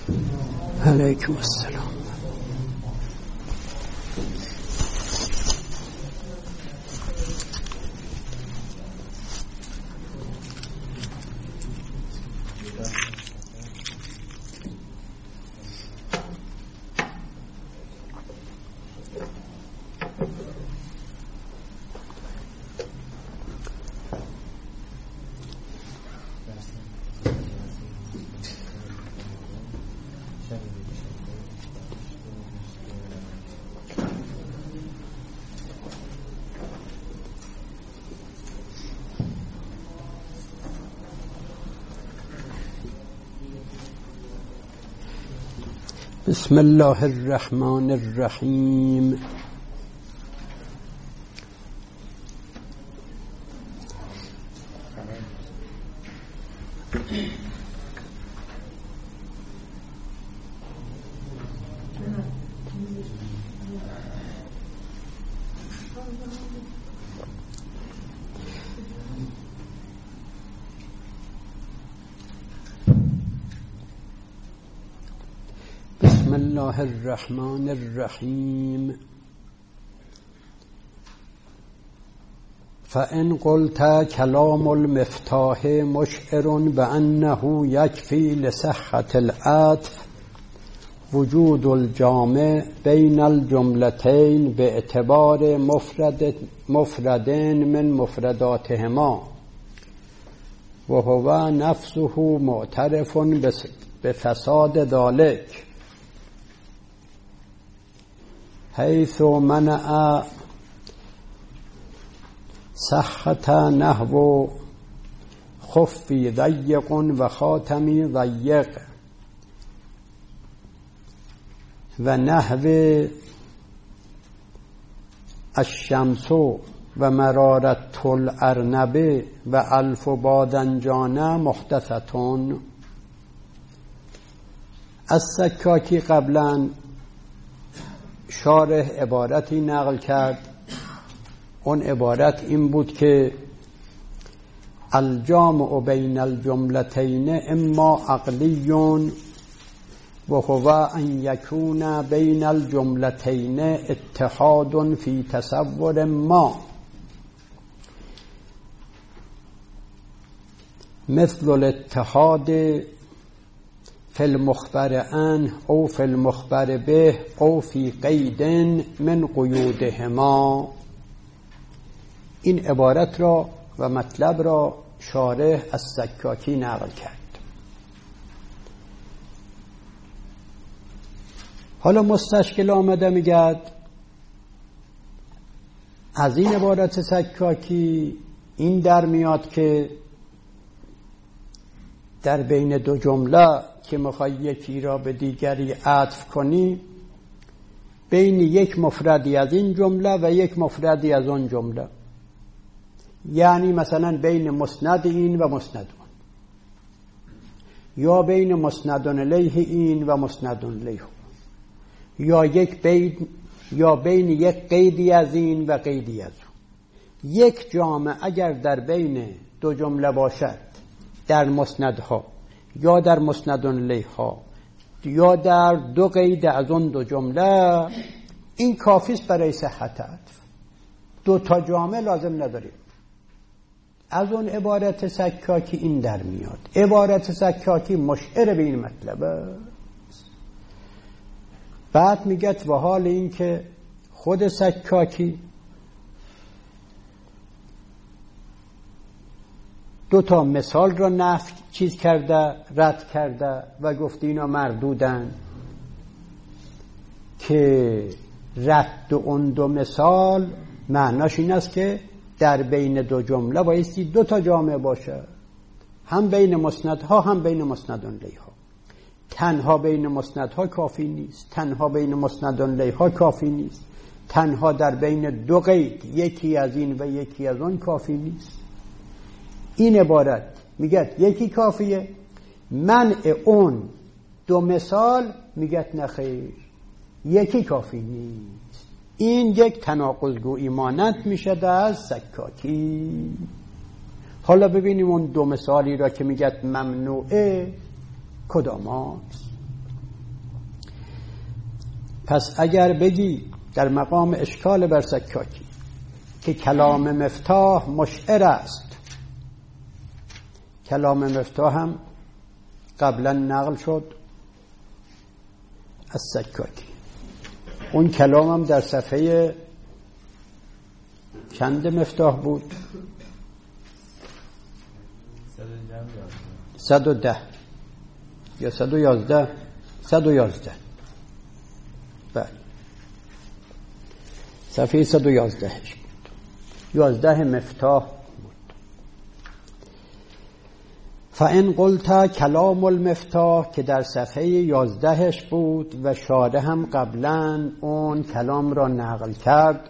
علیکم السلام. بسم الله الرحمن الرحیم. بسم الله الرحمن الرحیم. فإن قلت كلام المفتاح مشعر بأنه يكفي لصحة العطف وجود الجامع بين الجملتين باعتبار مفردين من مفرداتهما وهو نفسه معترف بفساد ذلك حيث منع صحة نحو خفي ضيق وخاتمي ضيق ونحو الشمس ومرارة الأرنب وألف باذنجان محدثة. السکاکی قبلا شارح عبارتی نقل کرد. اون عبارت این بود که الجامع بین الجملتین اما عقلی و هو ان یکون بین الجملتین اتحاد فی تصور ما مثل الاتحاد فی المخبر عنه او فی المخبر به او فی قید من قیودهما. این عبارت را و مطلب را شارح از سکاکی نقل کرد. حالا مستشکل آمده میگد از این عبارت سکاکی این در میاد که در بین دو جمله که میخوای یکی را به دیگری عطف کنی، بین یک مفردی از این جمله و یک مفردی از اون جمله، یعنی مثلا بین مسند این و مسند اون، یا بین مسند الیه این و مسند الیه، یا بین یک قیدی از این و قیدی از اون. یک جامع اگر در بین دو جمله باشد، در مسندها یا در مسند الیها یا در دو قید از اون دو جمله، این کافی است برای صحت عطف. دو تا جامع لازم نداریم. از اون عبارت سکاکی این در میاد. عبارت سکاکی مشعر به این مطلب. بعد میگه و حال این که خود سکاکی دو تا مثال را نفی رد کرده و گفت اینا مردودن، که رد اون دو مثال معناش این است که در بین دو جمله بایستی دو تا جامعه باشه، هم بین مسندها هم بین مسند الیها. تنها بین مسندها کافی نیست، تنها بین مسند الیها کافی نیست، تنها در بین دو قید یکی از این و یکی از اون کافی نیست. این عبارت میگه یکی کافیه، منع اون دو مثال میگه نخیر، یکی کافی نیست. این یک تناقض‌گویی مانند میشه از سکاکی. حالا ببینیم اون دو مثالی را که میگه ممنوعه کداماست. پس اگر بگی در مقام اشکال بر سکاکی که کلام مفتاح مشعر است، کلام مفتاح هم قبلا نقل شد از سکاکی. اون کلام هم در صفحه چند مفتاح بود؟ 110 یا 111. 111 بله، صفحه 111 بود. 11 مفتاح بود. فان قلت کلام المفتاح که در صفحه 11 بود و شارح هم قبلا اون کلام را نقل کرد.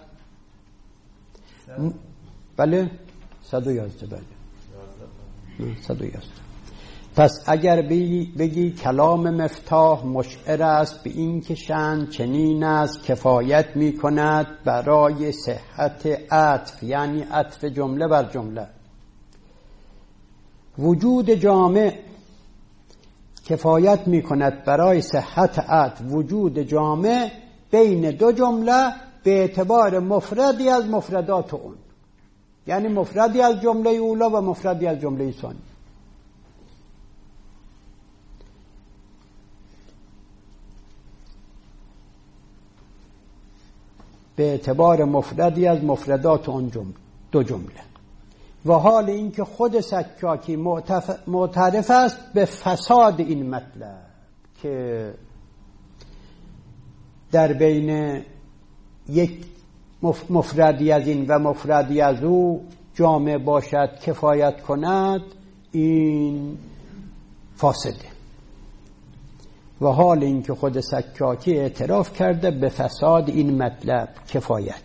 بله 111 بله 111. پس اگر بگی کلام مفتاح مشعر است به این که شأن چنین است کفایت می کند برای صحت عطف، یعنی عطف جمله بر جمله. وجود جامع کفایت می کند برای صحت عطف وجود جامع بین دو جمله به اعتبار مفردی از مفردات اون، یعنی مفردی از جمله اولا و مفردی از جمله ثانی. به اعتبار مفردی از مفردات اون دو جمله. و حال این که خود سکاکی معترف است به فساد این مطلب که در بین یک مفردی از این و مفردی از او جامع باشد کفایت کند، این فاسده. و حال این که خود سکاکی اعتراف کرده به فساد این مطلب کفایت.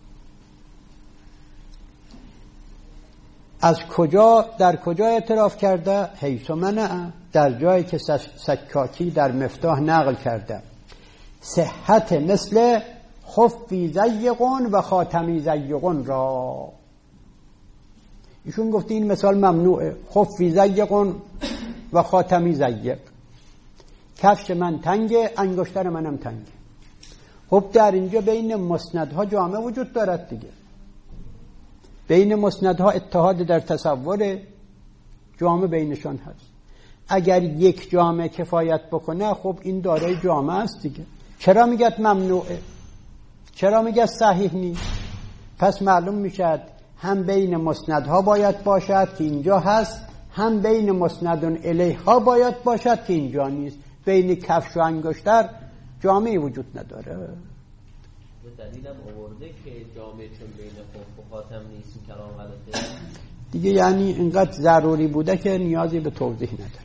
از کجا در کجا اعتراف کرده؟ حیث منع، در جایی که سکاکی در مفتاح نقل کرده صحت مثل خفی زیقون و خاتمی زیقون را. ایشون گفته این مثال ممنوعه، خفی زیقون و خاتمی زیق، کفش من تنگه انگشتر منم تنگه. خب در اینجا بین مسندها جامعه وجود دارد دیگه، بین مسندها اتحاد در تصور جامعه بینشان هست. اگر یک جامعه کفایت بکنه خب این دارای جامعه است دیگه. چرا میگه ممنوعه؟ چرا میگه صحیح نیست؟ پس معلوم میشد هم بین مسندها باید باشد که اینجا هست، هم بین مسندون الیها باید باشد که اینجا نیست. بین کفش و انگشتر جامعه وجود نداره. دلیلم آورده که جامعه چون بین خف و خاتم نیست این کلام غلطه دیگه، یعنی اینقدر ضروری بوده که نیازی به توضیح نداره.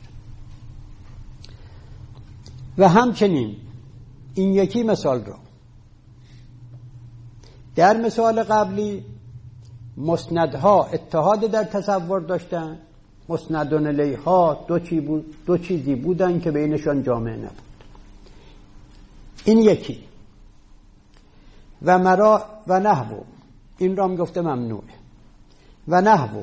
و همچنین این یکی مثال رو در مثال قبلی مسندها اتحاد در تصور داشتن، مسندون الیها دو چیزی بودن که بینشان جامعه نبود. این یکی. و نحو این را هم گفته ممنوعه. و نحو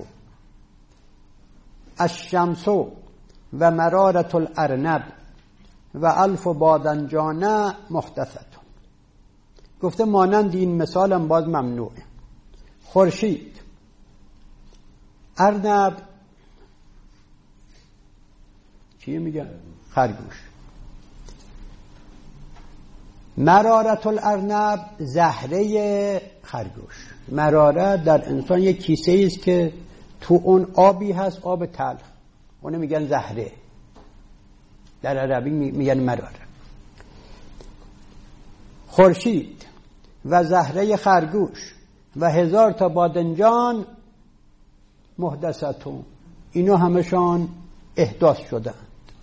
الشمس و مرارة الارنب و الف بادنجان محدثة، گفته مانند این مثال هم باز ممنوعه. خورشید، ارنب چیه میگن؟ خرگوش. مرارة الارنب زهره خرگوش. مراره در انسان یک کیسه است که تو اون آبی هست، آب تلخ، اونو میگن زهره، در عربی میگن مراره. خورشید و زهره خرگوش و 1000 تا بادنجان محدثتون، اینو همشان احداث شدند.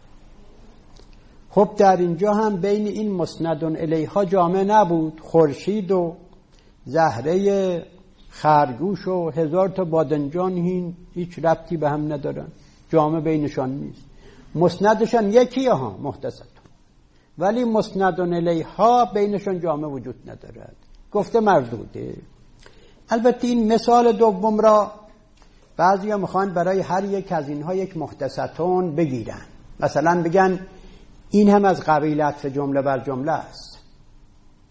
خب در اینجا هم بین این مسندون الیها جامعه نبود. خورشید و زهره خرگوش و 1000 تا بادنجان هیچ ربطی به هم ندارن، جامعه بینشان نیست. مسندشان یکیه ها، محدثتون، ولی مسندون الیها بینشان جامعه وجود ندارد، گفته مردوده. البته این مثال دوم را بعضیا میخوان برای هر یک از اینها یک محدثتون بگیرن، مثلا بگن این هم از قبیل عطف جمله بر جمله است.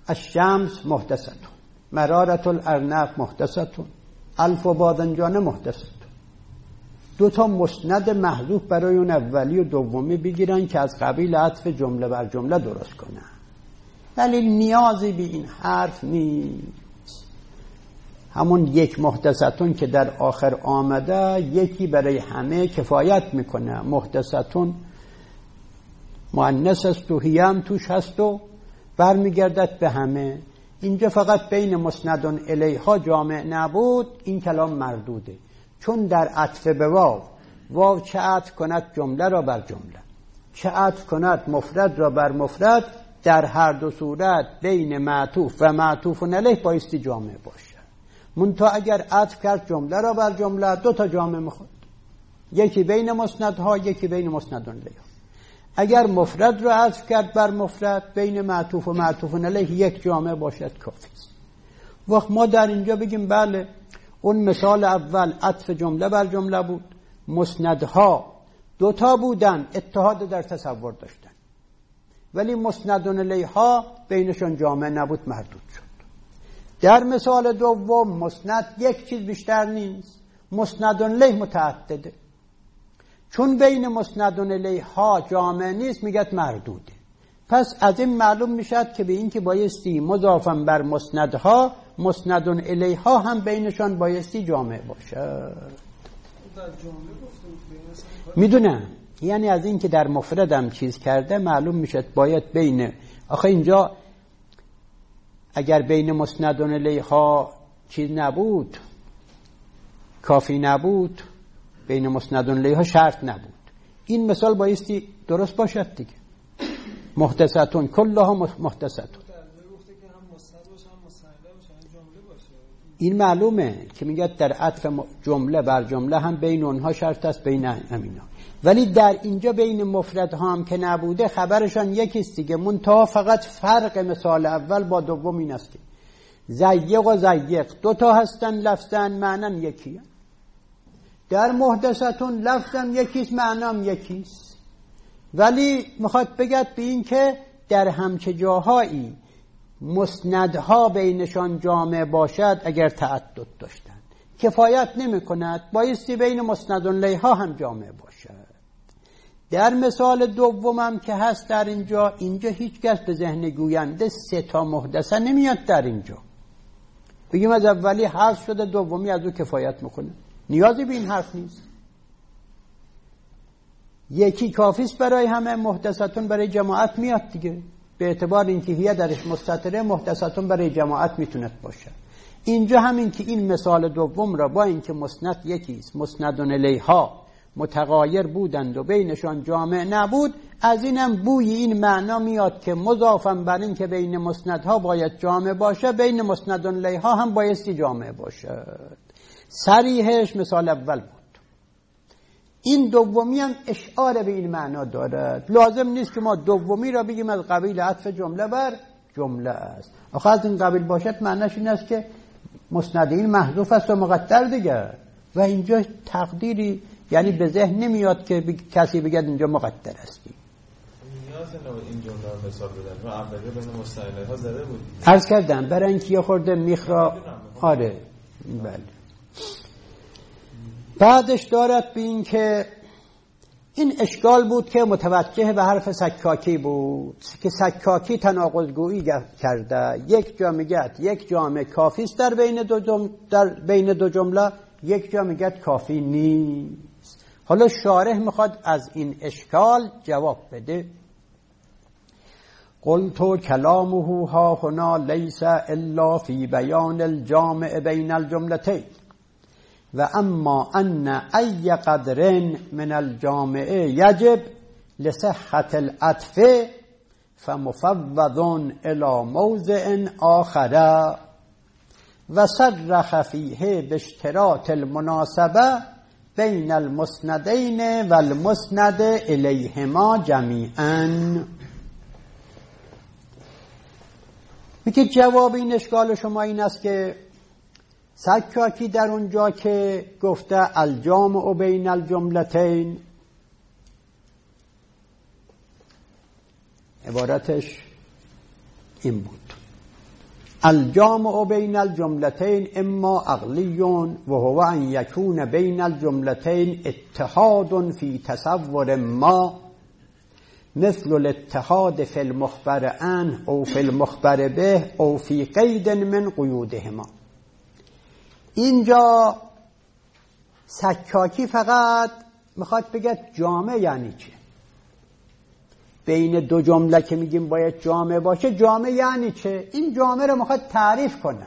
الشمس محدثه، مرارة الارنب محدثه، الف و باذنجان محدثه. دو تا مسند محذوف برای اون اولی و دومی بگیرن که از قبیل عطف جمله بر جمله درست کنن، ولی نیازی به این حرف نیست. همون یک محدثتون که در آخر آمده یکی برای همه کفایت میکنه. محدثتون مؤنث است و هی هم توش هست و برمیگردد به همه. اینجا فقط بین مسندون الیها جامع نبود، این کلام مردوده، چون در عطف به واو چه عطف کند جمله را بر جمله، چه عطف کند مفرد را بر مفرد، در هر دو صورت بین معطوف و معطوف علیه بایستی جامع باشه. منتها اگر عطف کرد جمله را بر جمله دو تا جامع میخواد، یکی بین مسندها یکی بین مسندون الیها. اگر مفرد را عطف کرد بر مفرد بین معطوف و معطوف علیه یک جامع باشد کافی است. وقت ما در اینجا بگیم بله اون مثال اول عطف جمله بر جمله بود، مسندها دوتا بودن اتحاد در تصور داشتن، ولی مسندون الیها بینشون جامع نبود مردود شد. در مثال دوم مسند یک چیز بیشتر نیست، مسندون الیه متعدده، چون بین مسندون الیها جامع نیست میگد مردوده. پس از این معلوم میشد که به این که بایستی مضافا بر مسندها مسندون الیها هم بینشان بایستی جامع باشد. میدونم، یعنی از این که در مفردم چیز کرده معلوم میشد باید بین، آخه اینجا اگر بین مسندون الیها چیز نبود کافی نبود، بین مسندون الیها شرط نبود، این مثال بایستی درست باشد دیگه. محدثتون کلها محدثتون، این معلومه که میگه در عطف جمله بر جمله هم بین اونها شرط است بین همینا، ولی در اینجا بین مفرد هم که نبوده خبرشان یکیست دیگه. منتها فقط فرق مثال اول با دوم این است که زیق و زیق دو تا هستن لفظاً معنی یکیه. در محدثتون لفظم یکیست معنام یکیست، ولی میخواد بگد به این که در همچه جاهایی مسندها بینشان جامع باشد اگر تعدد داشتن کفایت نمی کند، بایستی بین مسندون الیها هم جامع باشد. در مثال دومم که هست در اینجا هیچ کس به ذهن گوینده سه تا محدثه نمیاد در اینجا بگیم از اولی حذف شده دومی از او کفایت میکنه، نیازی به این حرف نیست. یکی کافیست برای همه، محدثتون برای جماعت میاد دیگه، به اعتبار اینکه هیه درش مستتره محدثتون برای جماعت میتوند باشه. اینجا همین که این مثال دوم را با اینکه مسند یکیست مسندون الیها متغایر بودند و بینشان جامع نبود، از اینم بوی این معنا میاد که مضافاً بر این که بین مسندها باید جامع باشه بین مسندون الیها هم بایستی جامع باشه. صریحش مثال اول بود. این دومی هم اشاره به این معنا دارد، لازم نیست که ما دومی را بگیم از قبیل عطف جمله بر جمله است. آخه از این قبیل باشد معنیش این است که مسند این محذوف است و مقدر دیگر، و اینجا تقدیری یعنی به ذهن نمیاد که کسی بگه اینجا مقدر استی. نیاز نبود این جمله رو مثال بدن، ما اولیه بین مستعینها زده بود. عرض کردم برای اینکه یه خورده میخرا. آره بله. بعدش دارد به این که این اشکال بود که متوجه به حرف سکاکی بود که سکاکی تناقض‌گویی کرده، یک جا میگه یک جامع کافی است در بین دو جمله، یک جا میگه کافی نیست. حالا شارح میخواد از این اشکال جواب بده. قلت کلامه ها هنا لیس الا فی بیان الجامع بین الجملتین و اما ان ای قدر من الجامع یجب لصحت العطف فمفوض الى موضع آخر و صرخ فیه باشتراط المناسبه بین المسندین و المسند الیهما جمیعا. میگه جواب این اشکال شما این است که سکاکی در اونجا که گفته الجامع بین الجملتین، عبارتش این بود الجامع بین الجملتین اما عقلی و هو ان یکون بین الجملتین اتحاد فی تصور ما مثل الاتحاد فی المخبر عنه او فی المخبر به او فی قید من قیودهما. اینجا سکاکی فقط میخواد بگه جامع یعنی چه. بین دو جمله که میگیم باید جامع باشه، جامع یعنی چه؟ این جامع رو میخواد تعریف کنه.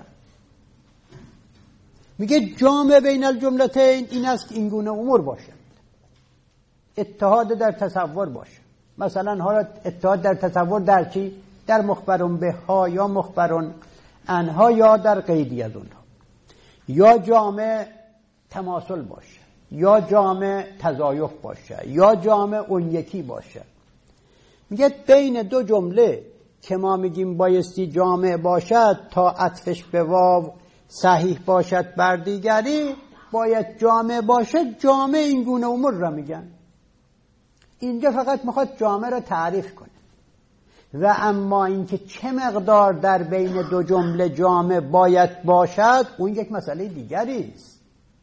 میگه جامع بین الجملتین این است که این گونه امور باشه، اتحاد در تصور باشه. مثلا حالا اتحاد در تصور در چی؟ در مخبرون به ها یا مخبرون عنها یا در قیدی از اونها، یا جامع تماثل باشه، یا جامع تضایف باشه، یا جامع اون یکی باشه. میگه بین دو جمله که ما میگیم بایستی جامع باشد تا عطفش به واو صحیح باشد بر دیگری، باید جامع باشد. جامع این گونه امور را میگن. اینجا فقط میخواد جامع را تعریف کنه. و اما اینکه چه مقدار در بین دو جمله جامع باید باشد، اون یک مسئله دیگری است.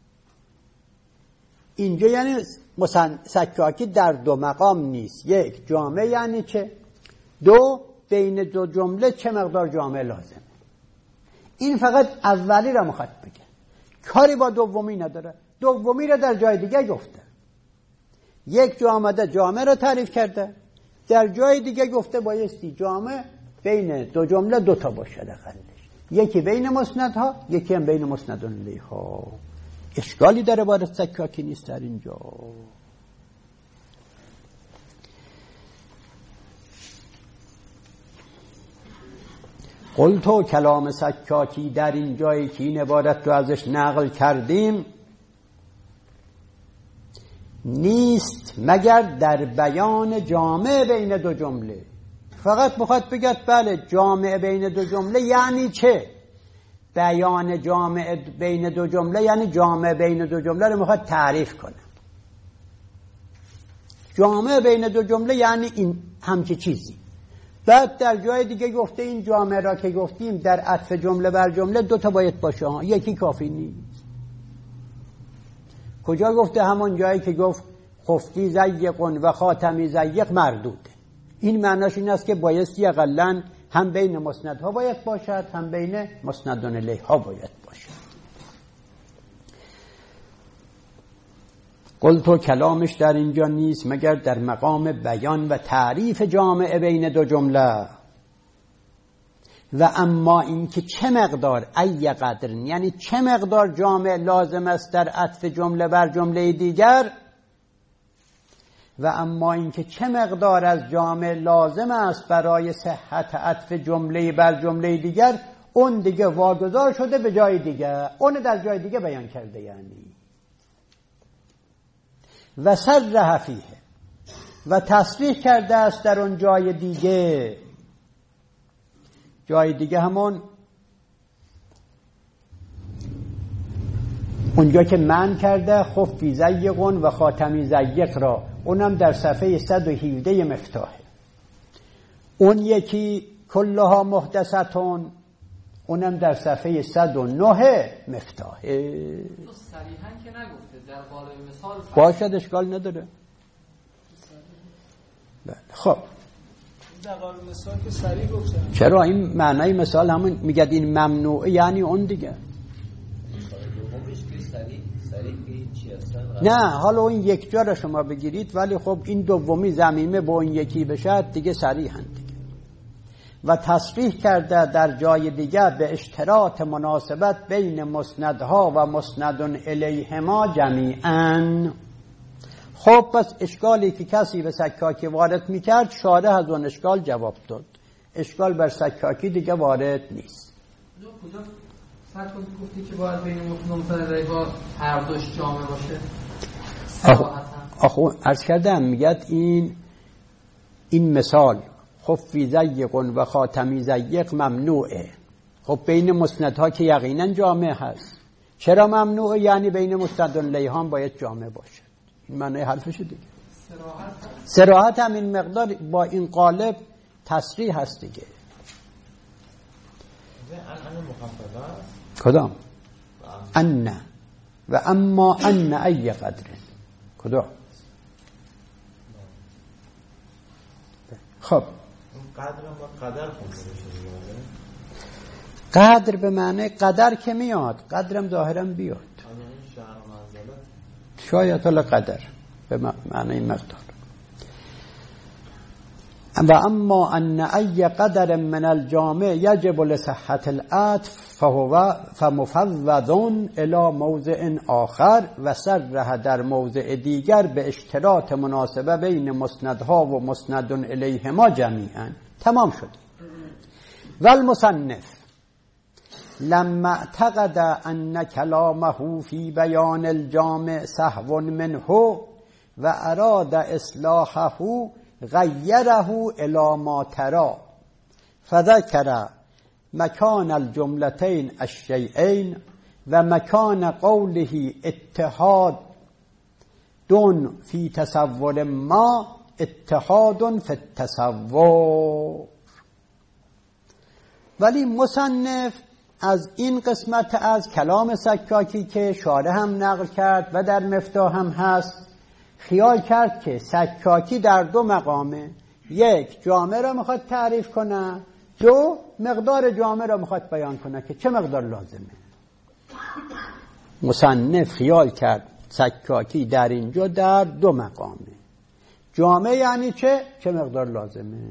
اینجا یعنی سکاکی در دو مقام نیست. یک، جامع یعنی چه؟ دو، بین دو جمله چه مقدار جامع لازمه. این فقط اولی را میخواد بگه، کاری با دومی نداره. دومی را در جای دیگه گفته. یک جا آمده جامع را تعریف کرده، در جای دیگه گفته بایستی جامع بین دو جمله دوتا باشه اقلش، یکی بین مسندها، یکی هم بین مسند الیها. اشکالی در عبارت سکاکی نیست در اینجا. قلتو کلام سکاکی در این جایی که این عبارت رو ازش نقل کردیم نیست مگر در بیان جامع بین دو جمله. فقط میخواد بگه بله جامع بین دو جمله یعنی چه؟ بیان جامع بین دو جمله یعنی جامع بین دو جمله رو میخواد تعریف کنه. جامع بین دو جمله یعنی این همچی چیزی. بعد در جای دیگه گفته این جامع را که گفتیم در عطف جمله بر جمله دوتا باید باشه، یکی کافی نیست. کجا گفته؟ همون جایی که گفت خفتی زیقون و خاتمی زیق مردوده. این معناش این است که بایستی اقلن هم بین مسندها باید باشد، هم بین مسندون الیها باید باشد. قلتو کلامش در اینجا نیست مگر در مقام بیان و تعریف جامع بین دو جمله. و اما این که چه مقدار ای قدر، یعنی چه مقدار جامع لازم است در عطف جمله بر جمله دیگر، و اما این که چه مقدار از جامع لازم است برای صحت عطف جمله بر جمله دیگر، اون دیگه واگذار شده به جای دیگه، اون در جای دیگه بیان کرده. یعنی و صرح فیه، و تصریح کرده است در اون جای دیگه. جای دیگه همون اونجا که من کرده خفی زیقون و خاتمی زیق را، اونم در صفحه 117 مفتاحه. اون یکی کلها محدثتون، اونم در صفحه 109 مفتاحه. تو صریحاً که نگفته، در قالب مثال باشد، اشکال نداره. خب در قالب مثال که صریح گفتن. چرا؟ این معنای مثال همون میگه این ممنوعه، یعنی اون دیگه. نه حالا این یک جا را شما بگیرید، ولی خب این دومی ضمیمه با این یکی بشه دیگه صریحاً دیگه. و تصریح کرده در جای دیگه به اشتراط مناسبت بین مسندها و مسندون الیهما جمیعاً. خب پس اشکالی که کسی به سکاکی وارد میکرد، شارح از اون اشکال جواب داد. اشکال بر سکاکی دیگه وارد نیست. کجا فرق گفتی که باید بین مسند الیها هر دوش جامع باشه؟ آخو عرض کردم میگد این مثال خفی زیقون و خاتمی زیق ممنوعه. خب بین مسندها که یقینا جامع هست. چرا ممنوعه؟ یعنی بین مسندون الیها هم باید جامع باشه. این معنی حرفشه دیگه. صراحت هم این مقدار با این قالب تصریح هست دیگه. ان مخففه است. کدام؟ ان و اما ان ای قدر. کدام؟ خب قدر ما قدر خونده بشه. قدر به معنی قدر که میاد، قدرم ظاهرا بیاد، شاید حالا قدر به معنی مقدار. و اما ان ای قدر من الجامع یجب لصحت العطف فهو فمفوض الى موضع آخر و صرح در موضع دیگر به اشتراط مناسبه بین مسندها و مسند الیهما جمیعا. تمام شد. و المصنف لما اعتقد ان کلامه فی بیان الجامع سهو منه و اراد اصلاحه غیره الی ما ترى فذکر مکان الجملتین الشیئین و مکان قوله اتحاد دون فی تصور ما اتحاد فی التصور. ولی مصنف از این قسمت از کلام سکاکی که شارح هم نقل کرد و در مفتاح هم هست خیال کرد که سکاکی در دو مقامه، یک جامع را میخواد تعریف کنه، دو مقدار جامع را میخواد بیان کنه که چه مقدار لازمه. مصنف خیال کرد سکاکی در اینجا در دو مقامه، جامع یعنی چه مقدار لازمه.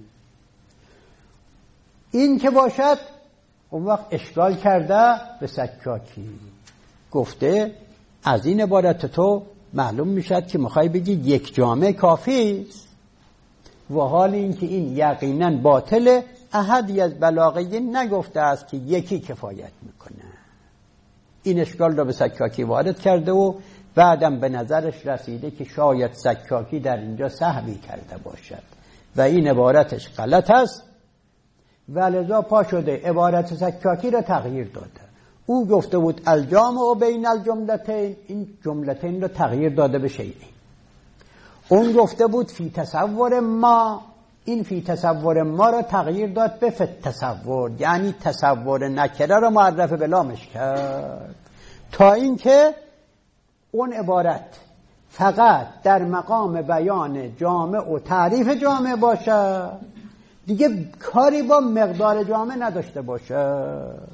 این که باشد اون وقت اشکال کرده به سکاکی، گفته از این عبارت تو معلوم میشد که میخوای بگی یک جامع کافی است، و حال این که این یقینا باطله. احدی از بلاغه نگفته است که یکی کفایت میکنه. این اشکال را به سکاکی وارد کرده و بعدم به نظرش رسیده که شاید سکاکی در اینجا سهوی کرده باشد و این عبارتش غلط است و لذا پا شده عبارت سکاکی را تغییر داده. او گفته بود الجامع بین الجملتین، این جملتین را تغییر داده به شیئین. اون گفته بود فی تصور ما، این فی تصور ما را تغییر داد به فی تصور، یعنی تصور نکره را معرف به لامش کرد، تا اینکه اون عبارت فقط در مقام بیان جامع و تعریف جامع باشه، دیگه کاری با مقدار جامع نداشته باشه.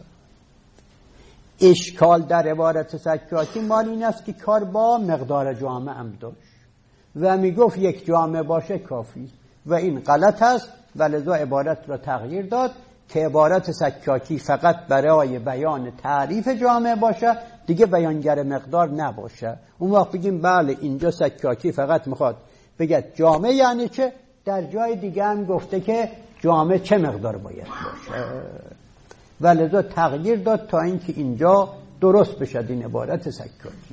اشکال در عبارت سکاکی مال این است که کار با مقدار جامع هم داشت و میگفت یک جامع باشه کافی و این غلط است و لذا عبارت را تغییر داد که عبارت سکاکی فقط برای بیان تعریف جامع باشه، دیگه بیانگر مقدار نباشه. اون وقت بگیم بله اینجا سکاکی فقط میخواد بگه جامع یعنی چه، در جای دیگه هم گفته که جامع چه مقدار باید باشه و لذا تغییر داد تا اینکه اینجا درست بشد این عبارت سکاکی.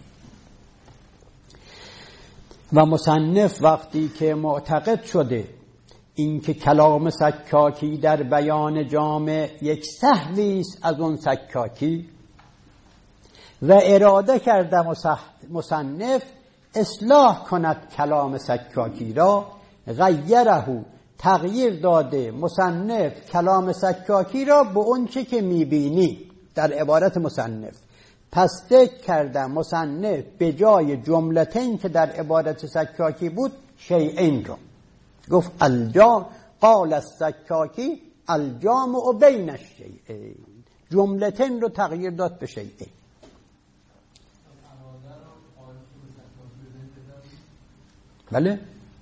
و مصنف وقتی که معتقد شده اینکه کلام سکاکی در بیان جامع یک سهوی است از اون سکاکی و اراده کرده مصنف اصلاح کند کلام سکاکی را، غیره تغییر داده مصنف کلام سکاکی را به اون چه که میبینی در عبارت مصنف. پس فکر کرده مصنف به جای جملتین که در عبارت سکاکی بود شیئین را گفت الجام، قال السکاکی الجامع بین الشیئین، جملتین رو تغییر داد به شیئین. بله؟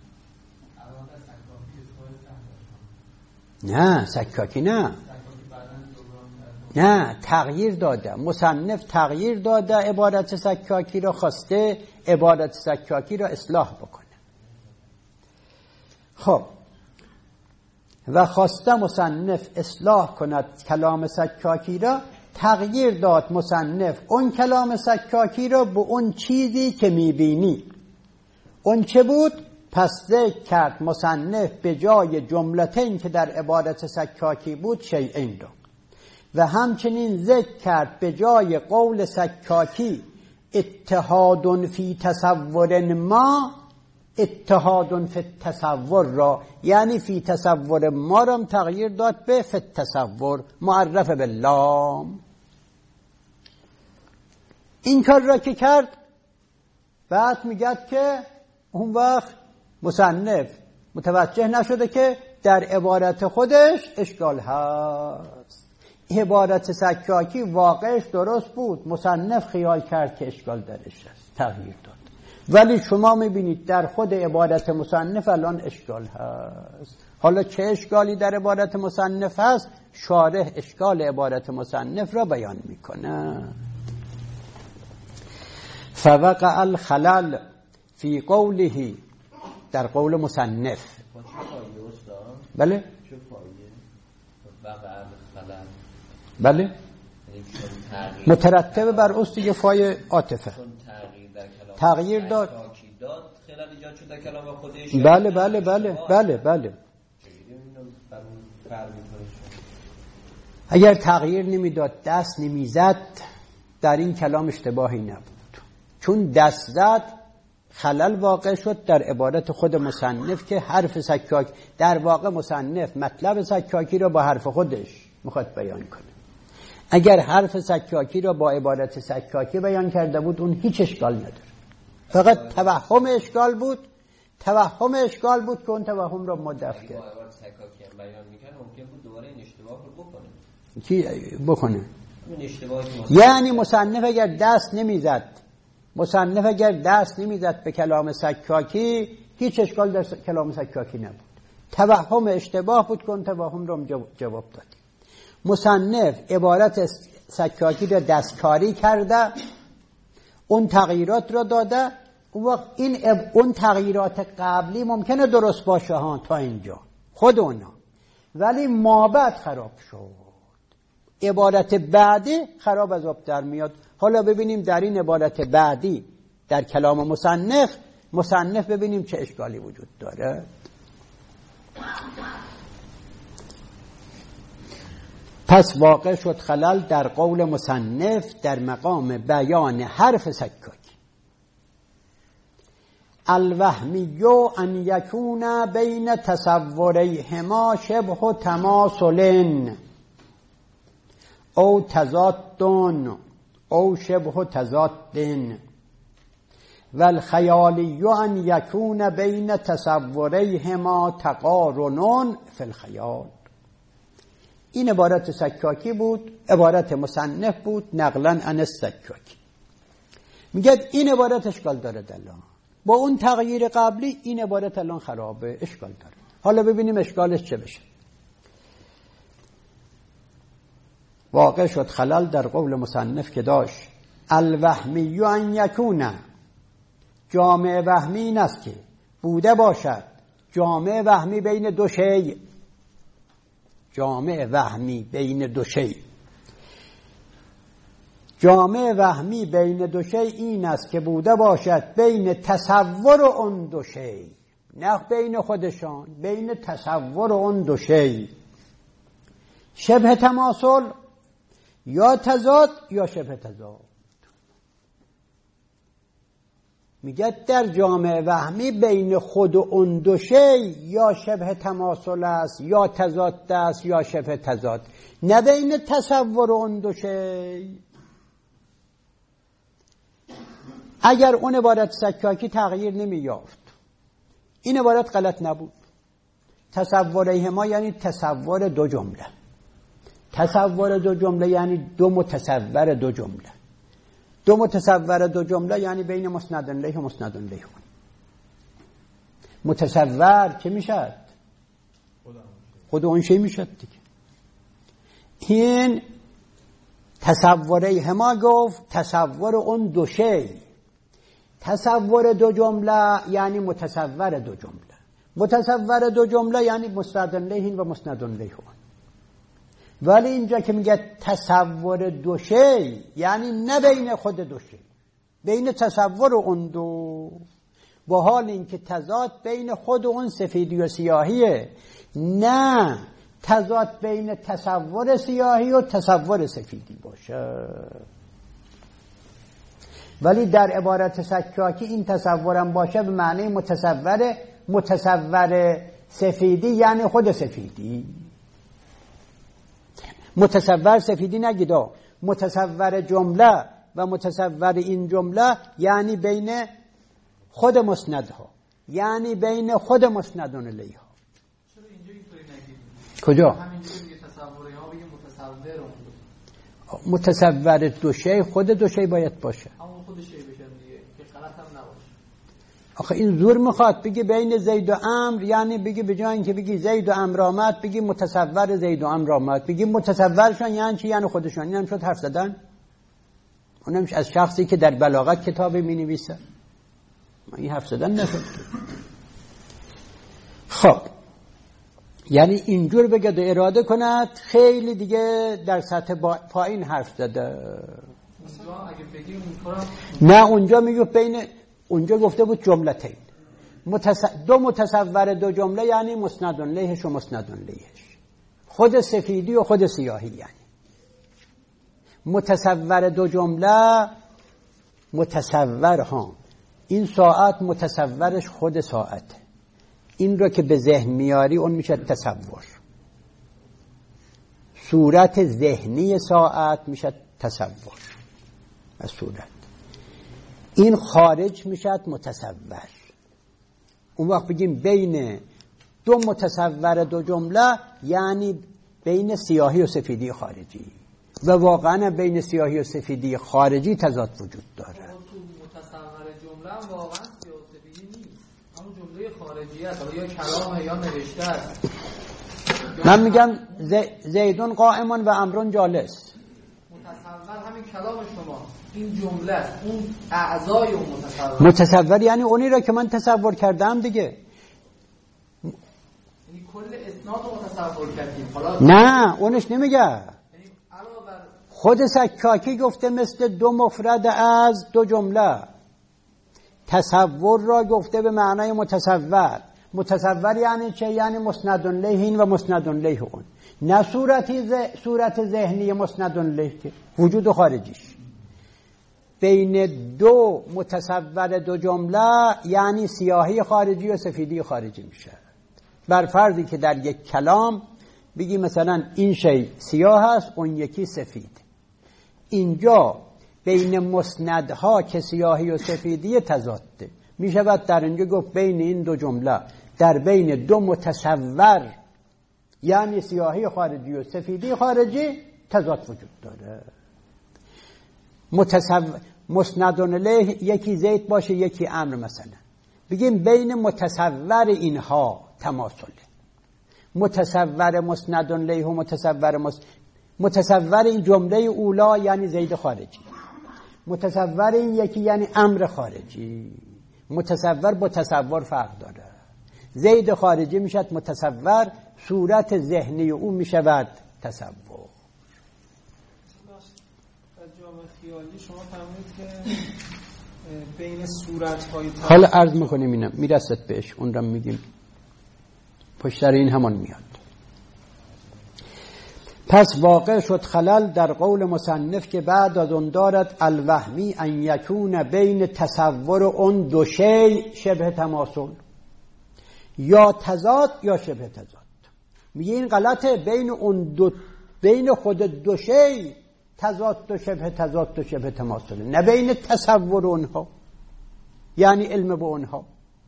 نه سکاکی نه تغییر داده مصنف، تغییر داده عبارت سکاکی را، خواسته عبارت سکاکی را اصلاح بکنه. خب و خواسته مصنف اصلاح کند کلام سکاکی را، تغییر داد مصنف اون کلام سکاکی را به اون چیزی که میبینی. اون چه بود؟ پس ذکر کرد مصنف به جای جملتین که در عبارت سکاکی بود شیئین را، و همچنین ذکر کرد به جای قول سکاکی اتحاد فی تصور ما اتحاد فی التصور را، یعنی فی تصور ما را تغییر داد به فی التصور معرف باللام. این کار را که کرد، بعد میگه که اون وقت مصنف متوجه نشده که در عبارت خودش اشکال هست. عبارت سکاکی واقعش درست بود، مصنف خیال کرد که اشکال درش هست، تغییر داد. ولی شما میبینید در خود عبارت مصنف الان اشکال هست. حالا چه اشکالی در عبارت مصنف هست؟ شارح اشکال عبارت مصنف را بیان میکنه. فوقع الخلل فی قوله، در قول مصنف. بله بله مترتب بر اصل یه فای عاطفه تغییر داد. بله بله بله بله بله. اگر تغییر نمیداد، دست نمیزد، در این کلام اشتباهی نبود. چون دست زد خلل واقع شد در عبارت خود مصنف که حرف سکاک، در واقع مصنف مطلب سکاکی را با حرف خودش میخواد بیان کنه. اگر حرف سکاکی را با عبارت سکاکی بیان کرده بود اون هیچ اشکال نداره، فقط توهم اشکال بود. توهم اشکال بود که اون توهم را مدفع کرد. عبارت سکاکی هم بیان میکنه ممکن بود دوباره این اشتباه رو بکنه. کی بکنه؟ این اشتباهی یعنی مصنف اگر دست نمیزد به کلام سکاکی، هیچ اشکال در کلام سکاکی نبود. توهم اشتباه بود که اون توهم رو جواب داد. مصنف عبارت سکاکی را دستکاری کرده، اون تغییرات را داده. اون وقت اون تغییرات قبلی ممکنه درست باشه ها تا اینجا خود اونا، ولی مابعد خراب شد. عبارت بعدی خراب از آب در میاد. حالا ببینیم در این عبارت بعدی در کلام مصنف ببینیم چه اشکالی وجود داره. پس واقع شد خلل در قول مصنف در مقام بیان حرف سکاکی. الوهمی ان یکون بین تصوریهما شبه تماثل او تضاد او شبه تضاد والخیالی ان یکون بین تصوریهما تقارن فی الخیال. این عبارت سکاکی بود، عبارت مصنف بود نقلا عن السکاکی. میگه این عبارت اشکال داره الان، با اون تغییر قبلی این عبارت الان خرابه، اشکال داره. حالا ببینیم اشکالش چه بشه. واقع شد خلل در قول مصنف که داشت الوهمی ان یکون، جامع وهمی این است که بوده باشد، جامع وهمی بین دو شیء، جامع وهمی بین دو شیء، جامع وهمی بین دو شیء این است که بوده باشد بین تصور اون دو شیء، نه بین خودشان، بین تصور اون دو شیء، شبه تماثل یا تضاد یا شبه تضاد. میگه در جامع وهمی بین خود اون دو شیء یا شبه تماثل است یا تضاد است یا شبه تضاد، نه بین تصور اون دو شیء. اگر اون عبارت سکاکی تغییر نمی یافت، این عبارت غلط نبود. تصوریهما یعنی تصور دو جمله، تصور دو جمله یعنی دو متصور دو جمله، دو متصور دو جمله یعنی بین مسند الیه و مسند الیه. متصور چه میشد؟ خود اون شی میشد دیگه. این تصوریهما گفت تصور اون دو شی، تصور دو جمله یعنی متصور دو جمله، متصور دو جمله یعنی مسند الیه و مسند الیه. ولی اینجا که میگه تصور دو شی یعنی نه بین خود دو شی، بین تصور اون دو، با حال اینکه تضاد بین خود اون سفیدی و سیاهیه، نه تضاد بین تصور سیاهی و تصور سفیدی باشه. ولی در عبارت سکاکی این تصورم باشه به معنی متصور سفیدی یعنی خود سفیدی. متصور سفیدی نگیدا، متصور جمله و متصور این جمله یعنی بین خود مسندها، یعنی بین خود مسندون الیها. چرا اینجا اینطوری نگید؟ کجا؟ همینجا میگه تصوری ها بگه متصور اون. متصور دو شی خود دو شی باید باشه. همون خود شی بشه دیگه که غلط هم نباشه. آخه این زور میخواد بگی بین زید و عمرو، یعنی بگی به جای اینکه بگی زید و عمرو آمد بگی متصور زید و عمرو آمد، بگی متصورشون یعنی چی؟ یعنی خودشون. این هم شد حرف زدن. اونم از شخصی که در بلاغت کتابی مینویسه. این حرف زدن نشد. خب یعنی اینجور بگه اراده کند خیلی دیگه در سطح پایین حرف زده. نه اونجا میگه بین، اونجا گفته بود جملتین، دو متصور دو جمله یعنی مسندون لیهش و مسندون لیهش، خود سفیدی و خود سیاهی. یعنی متصور دو جمله، متصور ها این ساعت متصورش خود ساعته، این رو که به ذهن میاری اون میشه تصور. صورت ذهنی ساعت میشه تصور از صورت، این خارج میشه متصور. اون وقت بگیم بین دو متصور دو جمله یعنی بین سیاهی و سفیدی خارجی، و واقعا بین سیاهی و سفیدی خارجی تضاد وجود داره. تو متصور جمله هم واقعا سیاه و سفیدی نیست، همون جمله خارجی است، حالا یا کلامه یا نوشته است. من میگم زیدون قائمون و عمرون جالس. متصور همین کلام شما، این جمله است، اون اعضای اون متصور یعنی اونی را که من تصور کردم دیگه. یعنی کل اسناد رو متصور کردیم. نه اونش نمیگه. خود سکاکی گفته مثل دو مفرد از دو جمله. تصور را گفته به معنای متصور. متصور یعنی چه؟ یعنی مسندون لیه این و مسندون لیه اون، نه صورت ذهنی مسندون لیه که وجود خارجیش. بین دو متصور دو جمله یعنی سیاهی خارجی و سفیدی خارجی میشه. بر فرضی که در یک کلام بگی مثلا این شی سیاه است اون یکی سفید، اینجا بین مسندها که سیاهی و سفیدی تضاده میشه. بعد در اینجا گفت بین این دو جمله، در بین دو متصور یعنی سیاهی خارجی و سفیدی خارجی تضاد وجود داره. مسندون الیه یکی زید باشه یکی عمرو مثلا، بگیم بین متصور اینها تماثله. متصور مسندون الیه و متصور این جمله اولا یعنی زید خارجی، متصور این یکی یعنی عمرو خارجی. متصور با تصور فرق داره. زید خارجی میشد متصور، صورت ذهنی او میشود تصور. در جامعه خیالی شما فهمید که بین صورت‌های حالا عرض میکنیم اینم میرسد بهش، اون رو میگیم پشت سر این همان میاد. پس واقع شد خلل در قول مصنف که بعد از اون دارد الوهمی ان یکون بین تصور اون دو شی شبه تماثل، یا تضاد یا شبه تضاد. میگه این غلطه، بین اون دو، بین خود دو شی تضاد و شبه تماثل، نه بین تصور اونها یعنی علم به اونها.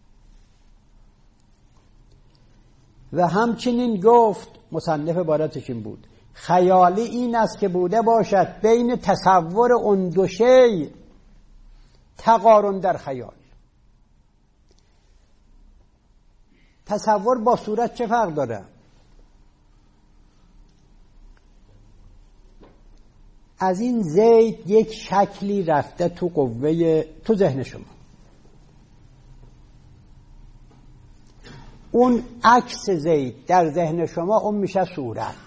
و همچنین گفت مصنف عبارتش این بود خیالی این است که بوده باشد بین تصور اون دو شی تقارن در خیال. تصور با صورت چه فرق داره؟ از این زید یک شکلی رفته تو قوه، تو ذهن شما، اون عکس زید در ذهن شما اون میشه صورت.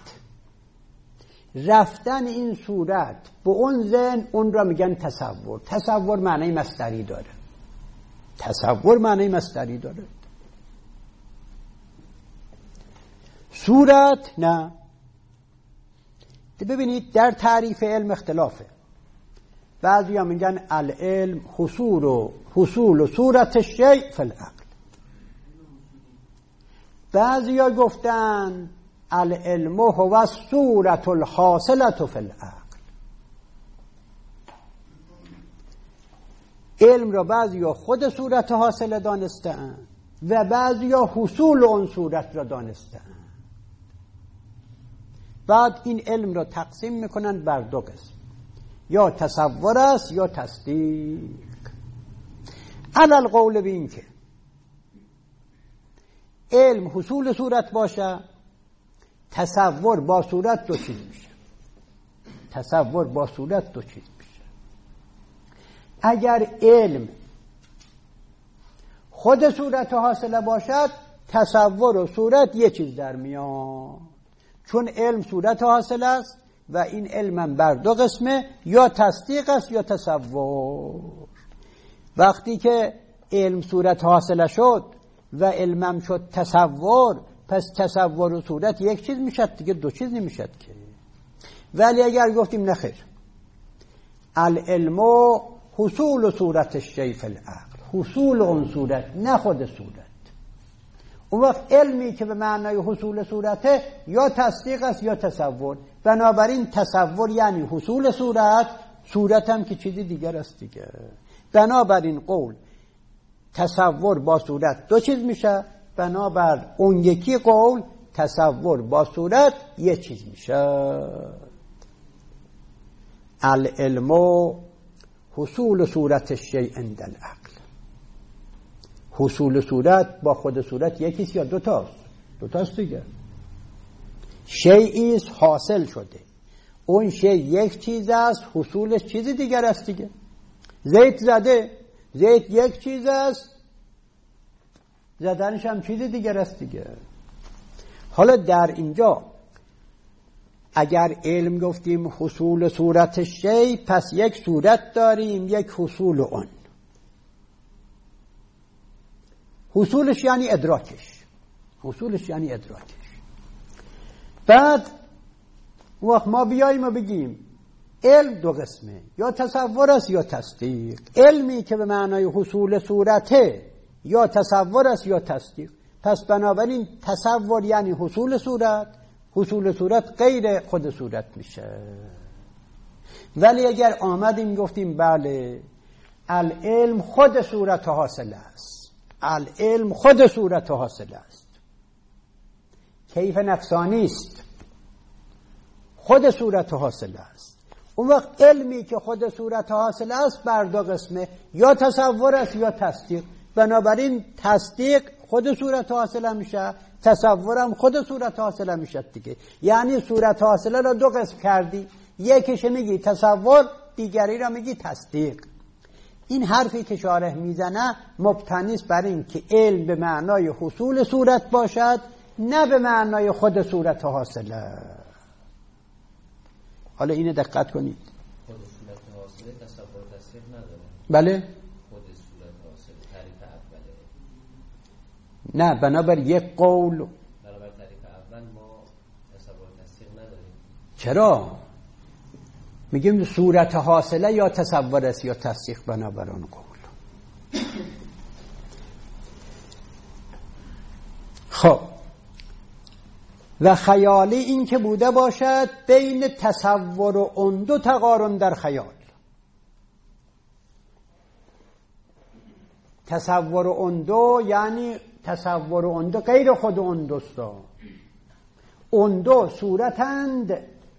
رفتن این صورت به اون ذهن اون را میگن تصور. تصور معنی مصدری داره. تصور معنی مصدری داره. صورت نه. ببینید در تعریف علم اختلافه. بعضی ها میگن العلم حصول و صورت الشیء فی العقل. بعضی ها گفتن العلم هو الصورت الحاصلة فی العقل. علم را بعضی ها خود صورت حاصله دانستن و بعضی ها حصول اون صورت را دانستن. بعد این علم را تقسیم میکنن بر دو قسم، یا تصور است یا تصدیق. علی القول به این که علم حصول صورت باشه، تصور با صورت دو چیز میشه. تصور با صورت دو چیز میشه. اگر علم خود صورت حاصله باشد، تصور و صورت یه چیز در میاد، چون علم صورت حاصل است و این علم بر دو قسمه، یا تصدیق است یا تصور. وقتی که علم صورت حاصله شد و علمم شد تصور، پس تصور و صورت یک چیز میشد دیگه، دو چیز نمیشد که. ولی اگر گفتیم نخیر، العلم حصول صورت الشیء فی العقل، حصول اون صورت نه خود صورت، اون وقت علمی که به معنای حصول صورته یا تصدیق است یا تصور. بنابراین تصور یعنی حصول صورت، صورت هم که چیزی دیگر است دیگه. بنابراین قول تصور با صورت دو چیز میشه، بنابر اون یکی قول تصور با صورت یک چیز میشه. العلم حصول صورت الشیء عند العقل. حصول صورت با خود صورت یکیست یا دوتاست؟ دوتاست دیگه. شیئی است حاصل شده، اون شیء یک چیز است، حصولش چیزی دیگر است دیگه. زیت زده، زیت یک چیز است، زدنش هم چیزی دیگر است دیگه. حالا در اینجا اگر علم گفتیم حصول صورت شیء، پس یک صورت داریم، یک حصول اون. حصولش یعنی ادراکش، حصولش یعنی ادراکش. بعد وقت ما بیاییم و بگیم علم دو قسمه، یا تصور است یا تصدیق. علمی که به معنای حصول صورته یا تصور است یا تصدیق. پس بنابراین تصور یعنی حصول صورت، حصول صورت غیر خود صورت میشه. ولی اگر آمدیم گفتیم بله العلم خود صورت حاصل است، العلم خود صورت حاصل است، کیف نفسانی است، خود صورت حاصل است. اون وقت علمی که خود صورت حاصل است بر دو قسمه، یا تصور است یا تصدیق. بنابراین تصدیق خود صورت حاصله میشه، تصورم خود صورت حاصله میشه دیگه. یعنی صورت حاصله را دو قسم کردی، یکیش میگی تصور، دیگری را میگی تصدیق. این حرفی که شارح میزنه مبتنی است بر این که علم به معنای حصول صورت باشد، نه به معنای خود صورت حاصله. حالا اینو دقت کنید. خود صورت حاصله تصور تصدیق نداره. بله؟ خود صورت حاصله تعریف اوله. نه، بنابر یک قول. بنابر تعریف اول ما تصور تصدیق نداریم. چرا؟ میگیم صورت حاصله یا تصور است یا تصدیق بنابر آن قول. خب و خیالی این که بوده باشد بین تصور و اون دو تقارن در خیال. تصور و اون دو یعنی تصور و اون دو غیر خود اون دوستا، اون دو صورتند.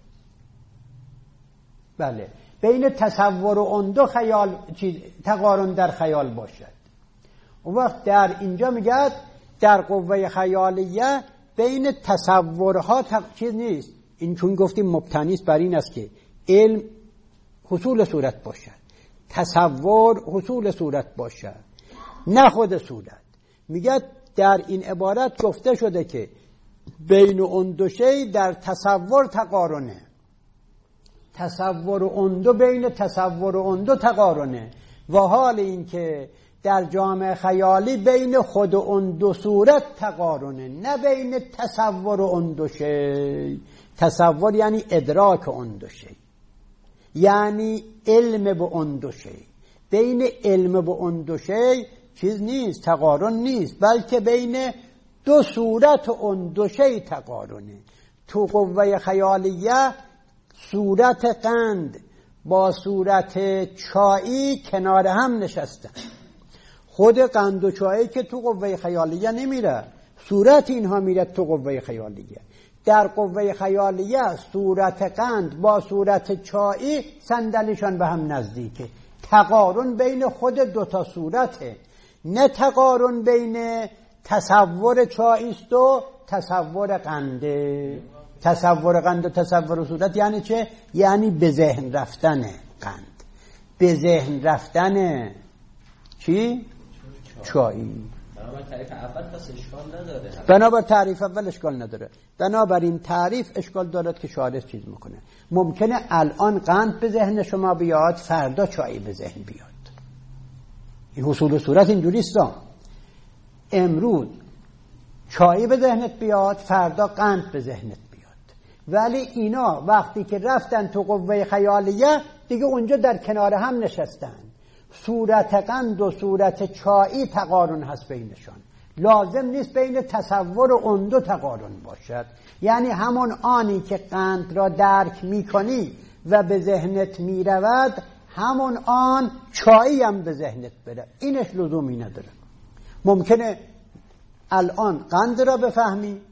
بله، بین تصور و اون دو خیال تقارن در خیال باشد. اون وقت در اینجا میگه در قوه خیالیه بین تصورها چیز نیست. این چون گفتیم مبتنی است بر این است که علم حصول صورت باشد، تصور حصول صورت باشد، نه خود صورت. میگه در این عبارت گفته شده که بین اون دو شی در تصور تقارنه، تصور اون دو بین تصور اون دو تقارنه، و حال این که در جامعه خیالی بین خود اون دو صورت تقارنه، نه بین تصور اون دو شی. تصور یعنی ادراک اون دو شی، یعنی علم به اون دو شی. بین علم به اون دو شی چیز نیست، تقارن نیست، بلکه بین دو صورت اون دو شی تقارنه. تو قوه خیالیه صورت قند با صورت چایی کنار هم نشستن. خود قند و چایی که تو قوه خیالیه نمیره، صورت اینها میره تو قوه خیالیه. در قوه خیالیه صورت قند با صورت چایی صندلیشان به هم نزدیکه. تقارن بین خود دوتا صورته، نه تقارن بین تصور چاییست و تصور قنده. تصور قند و تصور صورت یعنی چه؟ یعنی به ذهن رفتن قند، به ذهن رفتن چی؟ چایی. بنابر تعریف اول پس اشکال نداره. بنابر تعریف اول اشکال نداره. بنابراین تعریف اشکال دارد که شارح چیز میکنه. ممکنه الان قند به ذهن شما بیاد، فردا چایی به ذهن بیاد. این حصول صورت اینجوریست. امروز چایی به ذهنت بیاد، فردا قند به ذهنت بیاد. ولی اینا وقتی که رفتن تو قوه خیالیه دیگه اونجا در کنار هم نشستن. صورت قند و صورت چایی تقارن هست بینشان. لازم نیست بین تصور و اون دو تقارن باشد. یعنی همون آنی که قند را درک میکنی و به ذهنت میرود، همون آن چایی هم به ذهنت بره. اینش لزومی نداره. ممکنه الان قند را بفهمی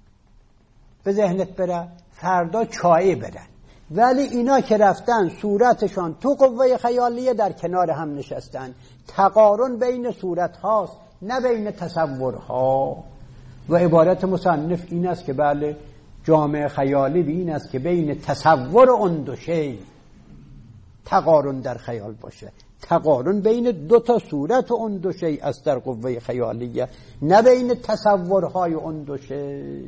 به ذهنت بره، فردا چایی بره. ولی اینا که رفتن صورتشان تو قوه خیالیه در کنار هم نشستن. تقارن بین صورت هاست نه بین تصورها. و عبارت مصنف این است که بله، جامع خیالی به این است که بین تصور اون دو شی تقارن در خیال باشه. تقارن بین دو تا صورت اون دو شی است در قوه خیالیه، نه بین تصورهای اون دو شی.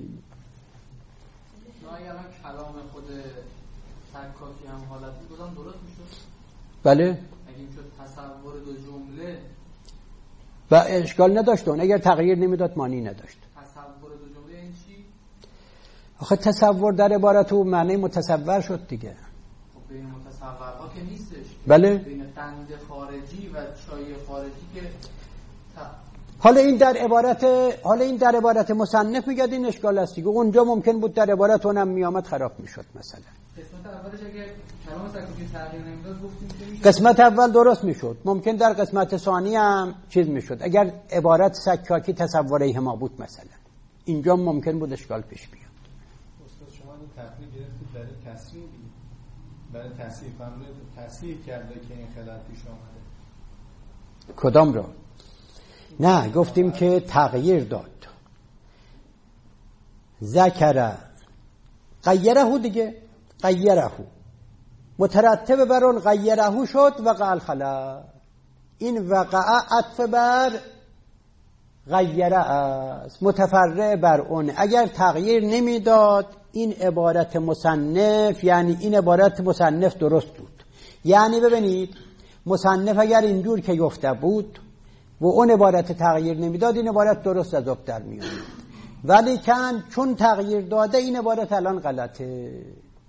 اگر کلام خود سکاکی هم حالتی بودم درست میشد؟ بله. اگه میشد تصور دو جمله و اشکال نداشت. اون اگر تغییر نمیداد معنی نداشت. تصور دو جمله این چی؟ آخه تصور در عبارت او معنی متصور شد دیگه. خب بین متصورها که نیستش. بله. بین قند خارجی و چای خارجی که حالا این در عبارت مصنف میگه این اشکال است دیگه. اونجا ممکن بود در عبارت اونم میامد خراب میشد. مثلا قسمت اولش اگه کلام سکوتی تغییر نمیداد گفتیم که میشه. قسمت اول درست میشد. ممکن در قسمت ثانی هم چیز میشد اگر عبارت سکاکی تصوره ما بود. مثلا اینجا ممکن بود اشکال پیش بیاد. استاد شما این تحقیق گرفتید برای تصحیح، برای تصحیح فهمیدید تصحیح کرده که این خلل پیش اومده. کدام را؟ نه، گفتیم که تغییر داد. ذکر غیره دیگه، غیره مترتب بر اون غیره شد وقع الخلل. این وقع عطف بر غیره است، متفرع بر اون. اگر تغییر نمیداد این عبارت مصنف، یعنی این عبارت مصنف درست بود. یعنی ببینید مصنف اگر اینجور که گفته بود و اون عبارت تغییر نمیداد، این عبارت درست از آب در میاد. ولی چون تغییر داده این عبارت الان غلطه.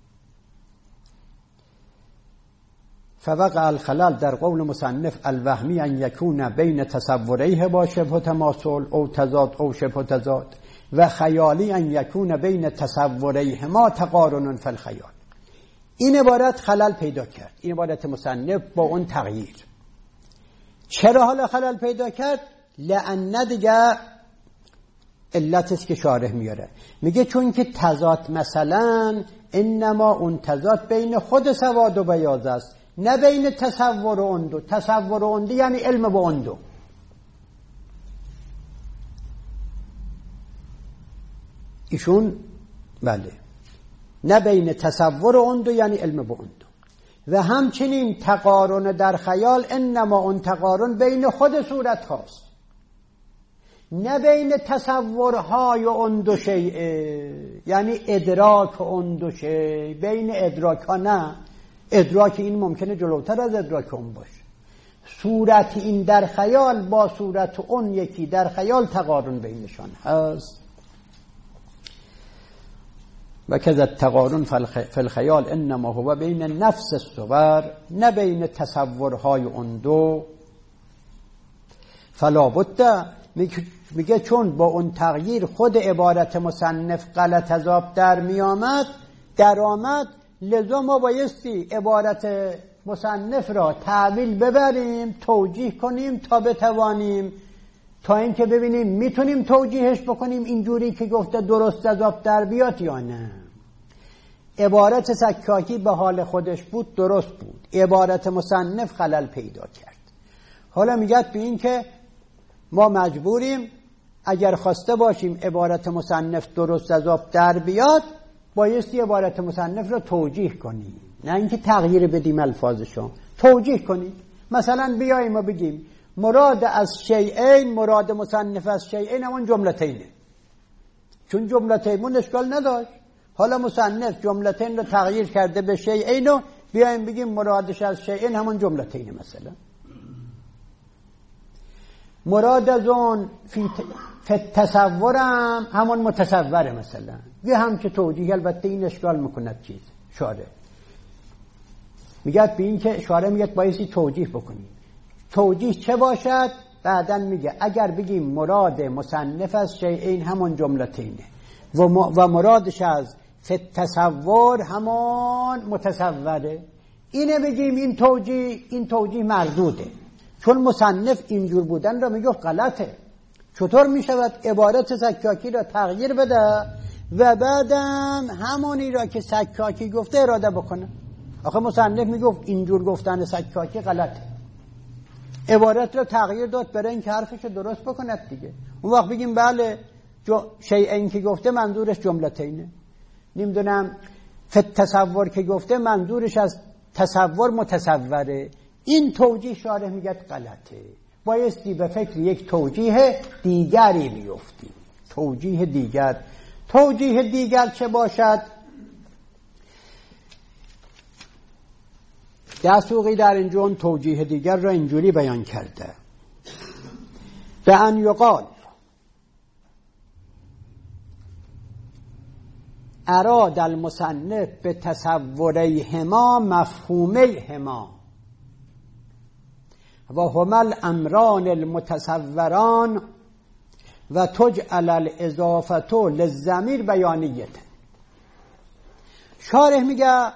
فوقع الخلل در قول مصنف الوهمی ان یکون بین تصوریه با شبه تماثل او تضاد او شبه تضاد و خیالی ان یکون بین تصوریه ما تقارن فی الخیال. این عبارت خلل پیدا کرد، این عبارت مصنف با اون تغییر. چرا حالا خلل پیدا کرد؟ لأن دیگه علت است که شارح میاره، میگه چون که تضاد مثلا انما اون تضاد بین خود سواد و بیاض است، نه بین تصور و اون دو. تصور و اون دو یعنی علم با اون دو. ایشون بله، نه بین تصور و اون دو یعنی علم با اون دو. و همچنین تقارن در خیال انما اون تقارن بین خود صورت هاست، نه بین تصورهای اون دو شیء، یعنی ادراک اون دو شیء. بین ادراک ها نه، ادراک این ممکنه جلوتر از ادراک اون باشه. صورت این در خیال با صورت اون یکی در خیال تقارن بینشان هست. و کذا التقارن فی الخیال انما هو بین نفس الصور، نه بین تصورهای اون دو. فلا بد، میگه چون با اون تغییر خود عبارت مصنف غلط از آب در آمد، لذا ما بایستی عبارت مصنف را تعویل ببریم، توجیه کنیم تا بتوانیم، تا اینکه ببینیم میتونیم توجیهش بکنیم اینجوری که گفته درست از آب در بیاد یا نه. عبارت سکاکی به حال خودش بود، درست بود، عبارت مصنف خلل پیدا کرد. حالا میگه به این که ما مجبوریم اگر خواسته باشیم عبارت مصنف درست از آب در بیاد، بایستی عبارت مصنف را توجیه کنیم، نه اینکه تغییر بدیم الفاظشو، توجیه کنیم. مثلا بیاییم و بگیم مراد از شیئین، مراد مصنف از شیئین همون جملتینه، چون جملتین اشکال نداشت. حالا مصنف جملتین رو تغییر کرده به شیئین و بیاییم بگیم مرادش از شیئین همون جملتینه. مثلا مراد از اون فی تصورم همون متصوره، مثلا یه همچه توجیه. البته این اشکال میکند چیز شاره، میگه به این که شاره میگه بایستی توجیه بکنیم. توجیه چه باشد؟ بعدن میگه اگر بگیم مراد مصنف از شیئین همون جملتینه و مرادش از فی تصور همون متصوره، اینه بگیم این توجیه مردوده، چون مصنف اینجور بودن را میگه غلطه. چطور میشود عبارت سکاکی را تغییر بده و بعدم همونی را که سکاکی گفته اراده بکنه؟ آخه مصنف میگفت اینجور گفتن سکاکی غلطه، عبارت را تغییر داد برای اینکه حرفش درست بکند دیگه. اون وقت بگیم بله شیئین که گفته منظورش جملتینه، نمیدونم فی تصور که گفته منظورش از تصور متصوره. این توجیه شارح میگه غلطه، بایستی به فکر یک توجیه دیگری بیفتیم. توجیه دیگر چه باشد؟ دسوقی در اینجا توجیه دیگر را اینجوری بیان کرده: به ان یقال اراد المصنف به تصوریهما مفهومیهما و هما الامران المتصوران و تجعل الاضافه للضمیر بیانیه. شارح میگه،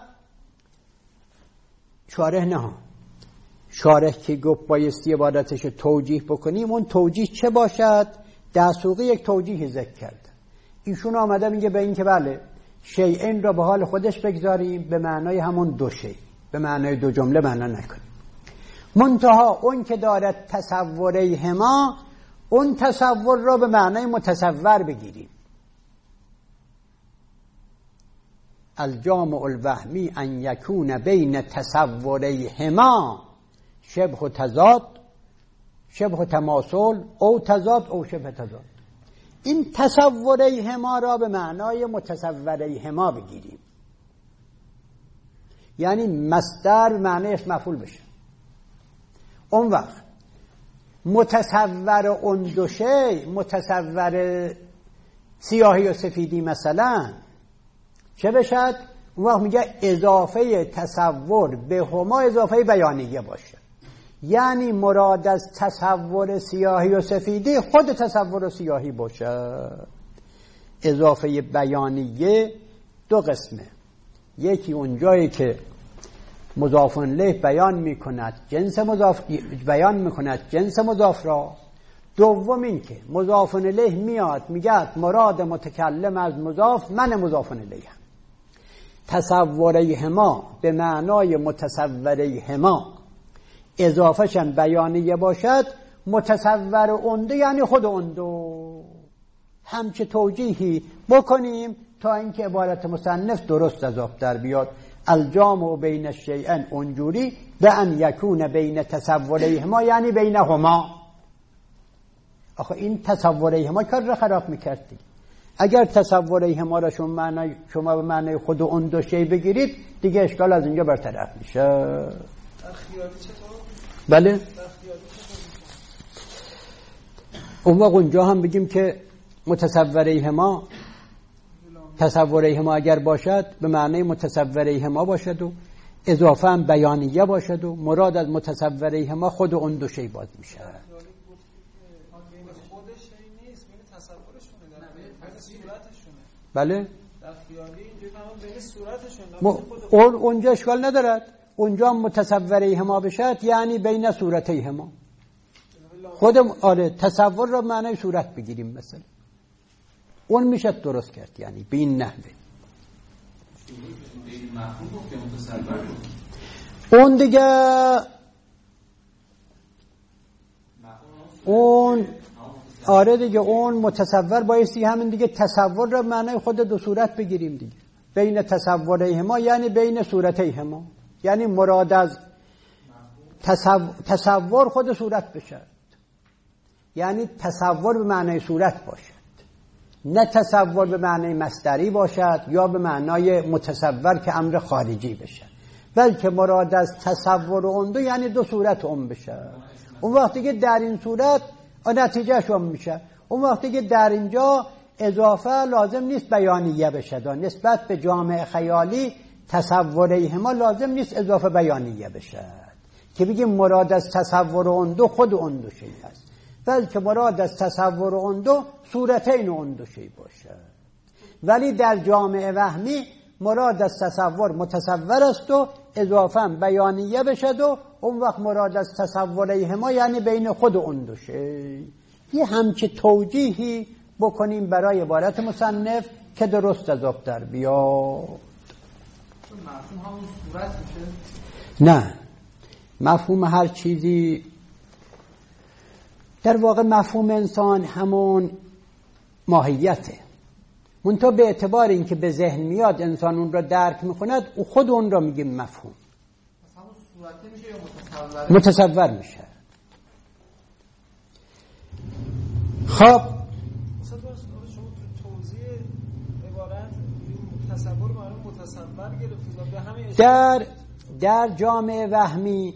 شارح که گفت بایستی عبارتش توجیه بکنیم، اون توجیه چه باشد؟ دسوقی یک توجیه ذکر کرد. ایشون آمده میگه به این که بله شیئین را به حال خودش بگذاریم، به معنای همون دو شیء، به معنای دو جمله معنا نکنیم. منتها اون که دارد تصوریهما، اون تصور را به معنای متصور بگیریم. الجامع الوهمی ان یکون بین تصوریهما شبه تضاد، شبه تماثل، او تضاد او شبه تضاد. این تصوریهما را به معنای متصوریهما بگیریم، یعنی مصدر معنیش مفعول بشه. اون وقت متصور اون دو شی، متصور سیاهی و سفیدی مثلا چه بشد؟ اون وقت میگه اضافه تصور به هما اضافه بیانیه باشه، یعنی مراد از تصور سیاهی و سفیدی خود تصور سیاهی باشه. اضافه بیانیه دو قسمه، یکی اون جایی که مضاف الیه بیان میکند جنس مضاف را، دوم این که مضاف الیه میاد میگه مراد متکلم از مضاف من مضاف الیه. تصوریهما به معنای متصوریهما اضافهش بیانیه باشد، متصور اونده یعنی خود اندو. همچه توجیهی بکنیم تا اینکه عبارت مصنف درست از آب در بیاد. الجامع بین الشیئین اونجوری به ان یکون بین تصوریهما یعنی بینهما. آخه این تصوریهما کار را خراب میکردی. اگر تصوریهما را شما به معنی خود اون دو شی بگیرید دیگه اشکال از اینجا برطرف میشه. خیالی چطور؟ بله اون وقت اونجا هم بگیم که متصوریهما تصوریهما اگر باشد به معنی متصوریهما باشد و اضافه هم بیانیه باشد و مراد از متصوریهما خود اون دو شی باز میشه. بله اونجا اشکال ندارد، اونجا متصوریهما بشد یعنی بین صورتیهما. خودم آره تصور را معنی صورت بگیریم مثلا اون میشه درست کرد، یعنی به این نحوه. اون دیگه اون آره دیگه اون متصور بایستی همین دیگه تصور را معنی خود دو صورت بگیریم دیگه، بین تصوریهما یعنی بین صورتیهما، یعنی مراد از تصور خود صورت بشه، یعنی تصور به معنی صورت باشد، نه تصور به معنی مصدری باشد یا به معنای متصور که امر خارجی بشه، بلکه مراد از تصور اون دو یعنی دو صورت اون بشه. اون وقتی که در این صورت نتیجه شون میشه، اون وقتی که در اینجا اضافه لازم نیست بیانیه بشه، نسبت به جامع خیالی تصوریهما لازم نیست اضافه بیانیه بشه که بگیم مراد از تصور اون دو خود اون دو شی است، بلکه مراد از تصور اون دو صورتین اون دو شی باشه. ولی در جامع وهمی مراد از تصور متصور است و اضافه بیانیه بشد و اون وقت مراد از تصوریهما یعنی بین خود اون دو شی. یه همچه توجیهی بکنیم برای عبارت مصنف که درست از آب در بیاد. مفهوم همون صورت میشه؟ نه، مفهوم هر چیزی در واقع مفهوم انسان همون ماهیته، منتها به اعتبار اینکه به ذهن میاد انسان اون را درک میکند او خود اون را میگیم مفهوم. همون صورته میشه یا متصور میشه. خب شما توضیح عبارت تصور معنی متصور گرفتید و به همین در جامعه وهمی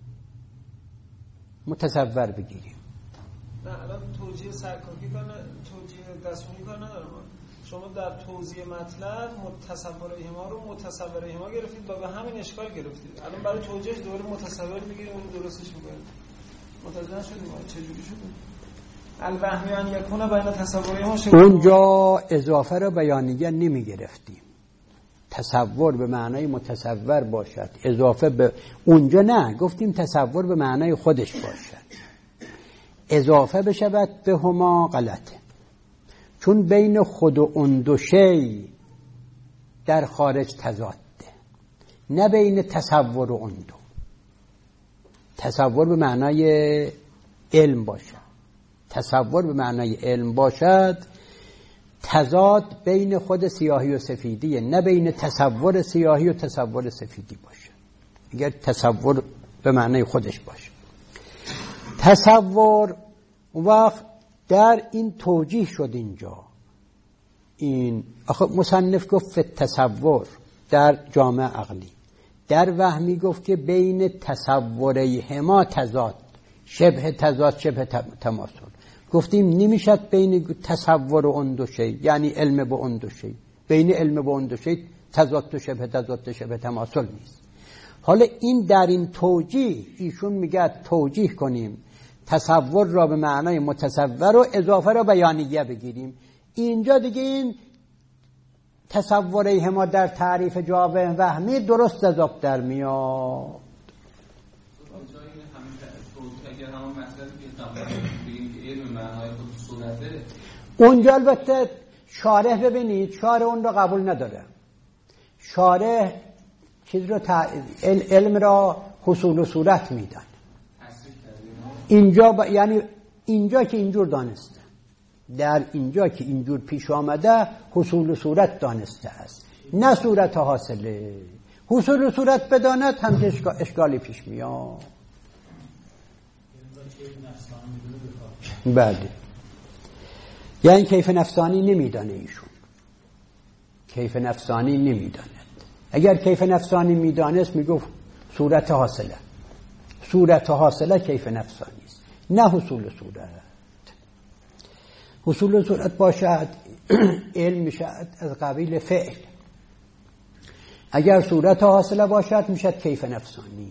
متصور بگیریم. نه الان توجیه سرکاکی کار توجیه دستمونی کار ندارم. شما در توضیح مطلب تصوریهما رو متصوریهما گرفتید و به همین اشکال گرفتید. الان برای توجیهش دوباره متصور میگیریم اون درستش میکنید. متوجه شدیم چجوری شده؟ الوهمیان یکونه بین تصوریهما شد. اونجا اضافه رو بیانیه نمی گرفتیم، تصور به معنای متصور باشد، اضافه به اونجا نه، گفتیم تصور به معنای خودش باشد، اضافه بشود به هما غلطه، چون بین خود و اون دو شی در خارج تضاده، نه بین تصور و اون دو. تصور به معنای علم باشد، تصور به معنای علم باشد، تضاد بین خود سیاهی و سفیدیه، نه بین تصور سیاهی و تصور سفیدی باشه. اگر تصور به معنای خودش باشه، تصور وقت در این توجیه شد. اینجا این آخه مصنف گفت تصور در جامعه عقلی، در وهمی گفت که بین تصوریهما تضاد، شبه تضاد، شبه تماثل. گفتیم نمیشد بین تصور و اون دو شی یعنی علم به اون دو شی، بین علم به اون دو شی تضاد و شبه تضاد شبه تماثل نیست. حالا این در این توجیه ایشون میگه توجیه کنیم تصور را به معنای متصور و اضافه را بیانیه بگیریم. اینجا دیگه این تصوریهما در تعریف جامعه وهمی درست از آب در میاد. اونجا البته شارح ببینید شارح اون رو قبول نداره. شارح چیز رو علم را حصول و صورت میدن. اینجا یعنی اینجا که اینجور دانسته، در اینجا که اینجور پیش آمده حصول و صورت دانسته است، نه صورت حاصله. حصول و صورت بداند هم اشکالی پیش میاد. بله، یعنی کیف نفسانی نمیدانه ایشون، کیف نفسانی نمیداند. اگر کیف نفسانی میدانست میگفت صورت حاصله، صورت حاصله کیف نفسانی است، نه حصول صورت. حصول صورت باشد علم میشد از قبیل فعل. اگر صورت حاصله باشد میشد کیف نفسانی.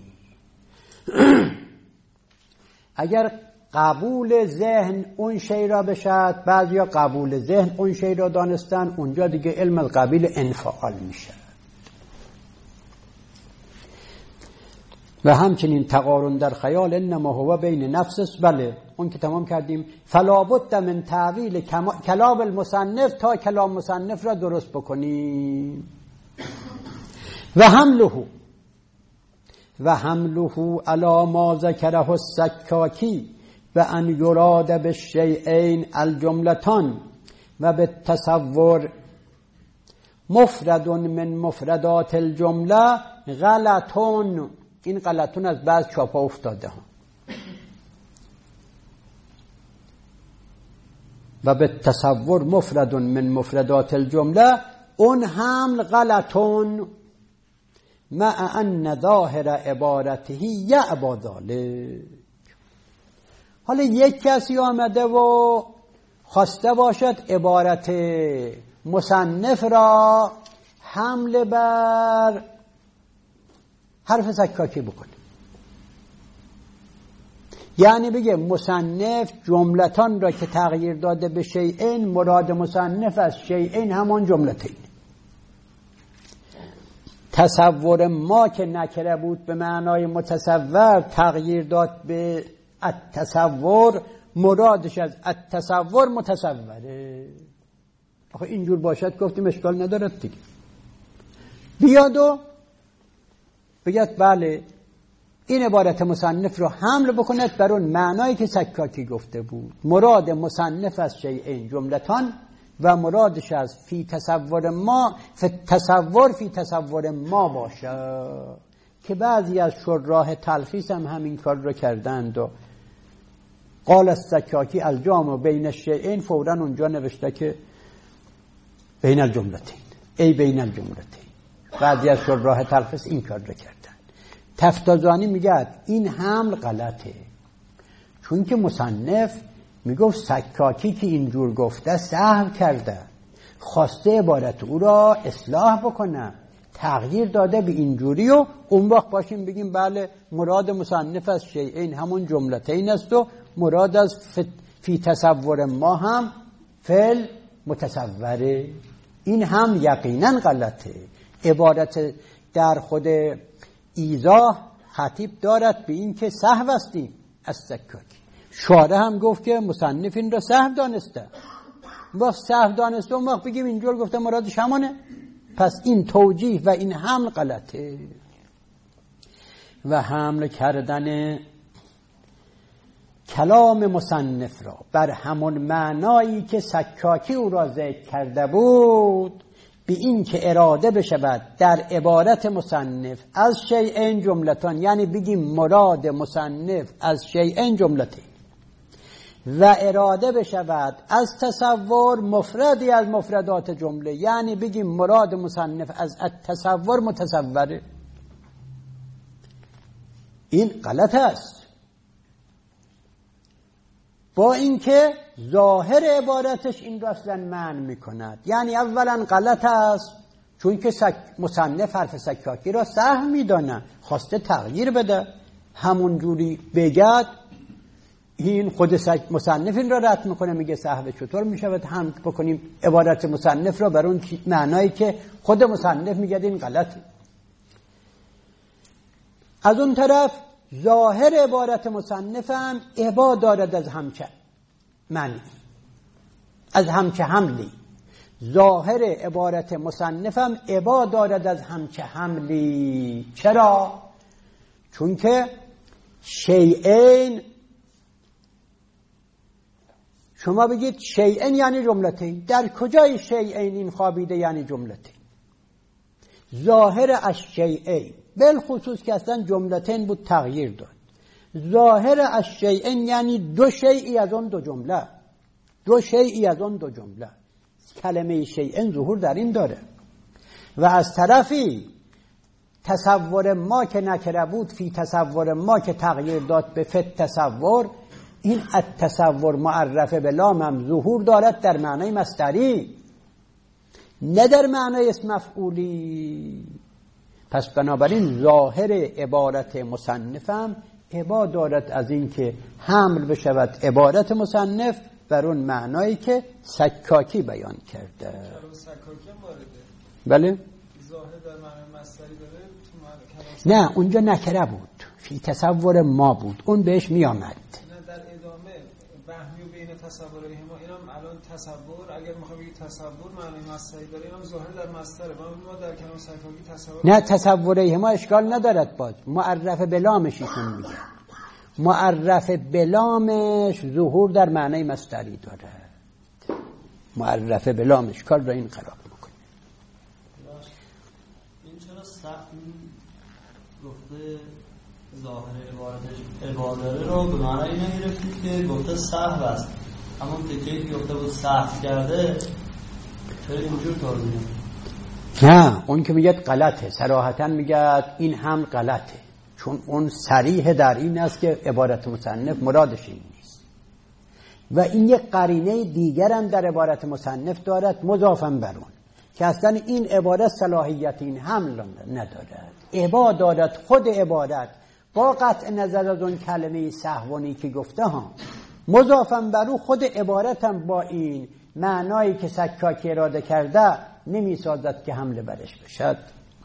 اگر قبول ذهن اون شی را بشد، بعضیا قبول ذهن اون شی را دانستن، اونجا دیگه علم از قبیل انفعال میشه. و همچنین تقارن در خیال انما هو بین نفس، بله اون که تمام کردیم. فلا بد من تعویل کلام المصنف، تا کلام مصنف را درست بکنیم. و حمله علی ما ذکره السکاکی و ان یراد بالشیئین الجملتان و بالتصور مفرد من مفردات الجمله غلطون. این غلطون از بعض چاپا افتاده ها. و بالتصور مفرد من مفردات الجمله، اون حمل غلطون مع ان ظاهر عبارته یعبا ذلک. حالا یک کسی آمده و خواسته باشد عبارت مصنف را حمل بر حرف سکاکی بکنه، یعنی بگه مصنف جملتان را که تغییر داده به شیئین، مراد مصنف از شیئین همان جملتین. تصور ما که نکره بود به معنای متصور تغییر داد به التصور، مرادش از التصور متصوره. آخه اینجور باشد گفتیم اشکال ندارد دیگه. بیاد و بگید بله این عبارت مصنف رو حمل بکند بر اون معنایی که سکاکی گفته بود، مراد مصنف از شیئین جملتان و مرادش از فی تصور ما، فی تصور ما باشه. که بعضی از شراح تلخیص هم همین کار رو کردند و قال السکاکی الجامع بین الشیئین، فوراً اونجا نوشته که بین الجملتین، ای بین الجملتین. بعضی از شراح تلخیص این کار رو کردن. تفتازانی میگه این حمل غلطه، چون که مصنف میگفت سکاکی که اینجور گفته سهو کرده، خواسته عبارت او را اصلاح بکنه، تغییر داده به اینجوری، و اون وقت باشیم بگیم بله مراد مصنف از شیئین همون جملتین است و مراد از فی تصور ما هم فعل متصوره. این هم یقینا غلطه. عبارت در خود ایضاح خطیب دارد به این که سهو استیم از سکاکی. شارح هم گفت که مصنف این را سهو دانسته، وقت سهو دانسته اون وقت بگیم اینجور گفته مرادش همانه، پس این توجیه و این حمل غلطه. و حمل کردن کلام مصنف را بر همون معنایی که سکاکی او را ذکر کرده بود، به این که اراده بشود در عبارت مصنف از شیئین جملتان، یعنی بگیم مراد مصنف از شیئین جملتین، و اراده بشود از تصور مفردی از مفردات جمله، یعنی بگیم مراد مصنف از التصور متصوره. این غلط است، با اینکه ظاهر عبارتش این را اصلا منع میکند. یعنی اولا غلط است چون که مصنف حرف سکاکی را سهو میدانه، خواسته تغییر بده، همون جوری بگد این خود مصنف این را رد میکنه، میگه سهو چطور میشود هم بکنیم عبارت مصنف را بر اون معنایی که خود مصنف میگه این غلطه. از اون طرف ظاهر عبارت مصنف هم ابا دارد از همچه معنی، از همچه حملی. ظاهر عبارت مصنف هم ابا دارد از همچه حملی. چرا؟ چون که شیئین، شما بگید شیئین یعنی جملتین، در کجای شیئین این خوابیده یعنی جملتین؟ ظاهر از شیئین بالخصوص که اصلا جملتین بود تغییر داد. ظاهر از شیئین یعنی دو شیئی از اون دو جمله، دو شیئی از اون دو جمله. کلمه شیئین ظهور در این داره. و از طرفی تصور ما که نکره بود فی تصور ما که تغییر داد به فت تصور، این التصور معرف به لام هم ظهور دارد در معنای مصدری، نه در معنای اسم مفعولی. پس بنابراین ظاهر عبارت مصنفم ابا دارد از این که حمل بشود عبارت مصنف بر اون معنایی که سکاکی بیان کرده. سکاکی هم وارده. بله؟ ظاهر در معنای مصدری داره تو معنی نه اونجا نکره بود، فی تصور ما بود، اون بهش می آمد. نه در ادامه وهمی و بین تصورهای ما، اینم الان تصور، اگر میخوام بگید تصور معنی مصدری داره، اینم ظاهر در مصدره. ما در کلام سکاکی تصور نه تصورهای ما اشکال ندارد، باز معرف بلامش ایشون میگه، معرف بلامش ظهور در معنی مصدری داره، معرف بلامش کار را این قرار میکنه. این چرا گفته ظاهر عبادره رو به معنی نمیرفتید که گفته سهو است، همون تکیه که گفته بود سهو کرده چرا اینجور توضیح؟ نه اون که میگه غلطه، صراحتا میگه این هم غلطه، چون اون صریح در این است که عبارت مصنف مرادش این نیست. و این یک قرینه دیگر هم در عبارت مصنف دارد مضافاً بر اون که اصلا این عبارت صلاحیت این حمل ندارد، عبا دارد خود عبارت با قطع نظر از اون کلمه سهوانی که گفته ها، مضافاً بر او خود عبارت هم با این معنایی که سکاکی اراده کرده نمی سازد که حمله برش بشد.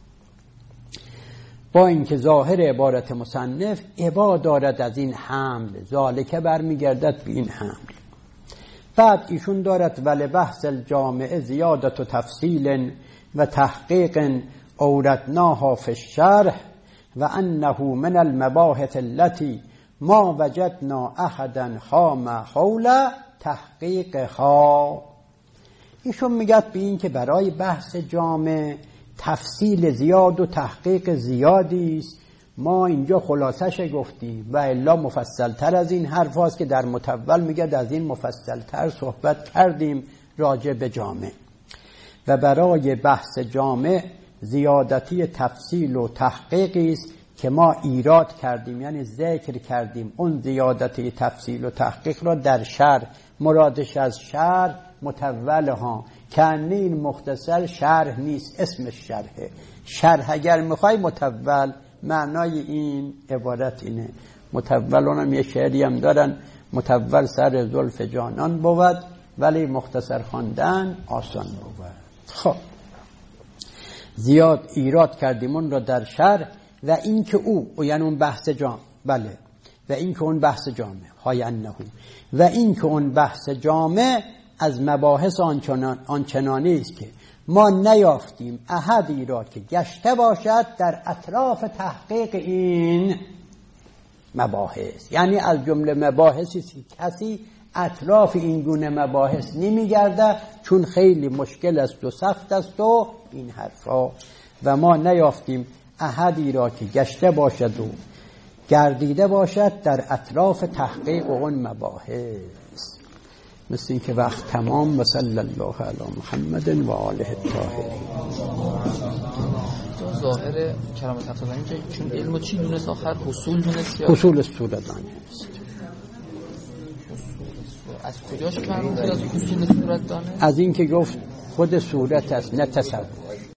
با اینکه ظاهر عبارت مصنف عبا دارد از این حمل، ذالکه برمیگردد به این حمل. بعد ایشون دارد ولی بحث الجامعه زیادت و تفصیل و تحقیق اوردناها فی الشرح و انه من المباحث التي ما وجدنا احدا خام حول تحقیقها. ایشون میگه به این که برای بحث جامع تفصیل زیاد و تحقیق زیادی است، ما اینجا خلاصش گفتیم و الا مفصل تر از این حرف هاست که در متول میگه از این مفصل تر صحبت کردیم راجع به جامع. و برای بحث جامع زیادتی تفصیل و تحقیقی است که ما ایراد کردیم، یعنی ذکر کردیم اون زیادتی تفصیل و تحقیق را در شرح. مرادش از شرح متول ها، که این مختصر شرح نیست، اسمش شرحه. شرح اگر میخوای متول، معنای این عبارت اینه. متول اونم یه شعری هم دارن، متول سر زلف جانان بود ولی مختصر خواندن آسان بود. خب زیاد ایراد کردیم اون را در شرح. و این که او یعنی اون بحث جامع، بله، و این که اون بحث جامع های انهو، و این که اون بحث جامع از مباحث آنچنانی است که ما نیافتیم احدی را که گشته باشد در اطراف تحقیق این مباحث. یعنی از جمله مباحثی که کسی اطراف این گونه مباحث نمیگرده، چون خیلی مشکل است و سخت است و این حرفا. و ما نیافتیم احدی را که گشته باشد و گردیده باشد در اطراف تحقیق اون مباحث. مثل این که وقت تمام. و صلی الله علی محمد و آله الطاهرین. ظاهر کلام تفسیرانی که چون علمو چی دونست آخر حصول دونست یا حصول صورت دانست. از کجاش معلوم از حصول صورت دانست؟ از این که گفت خود صورت است نه تصور.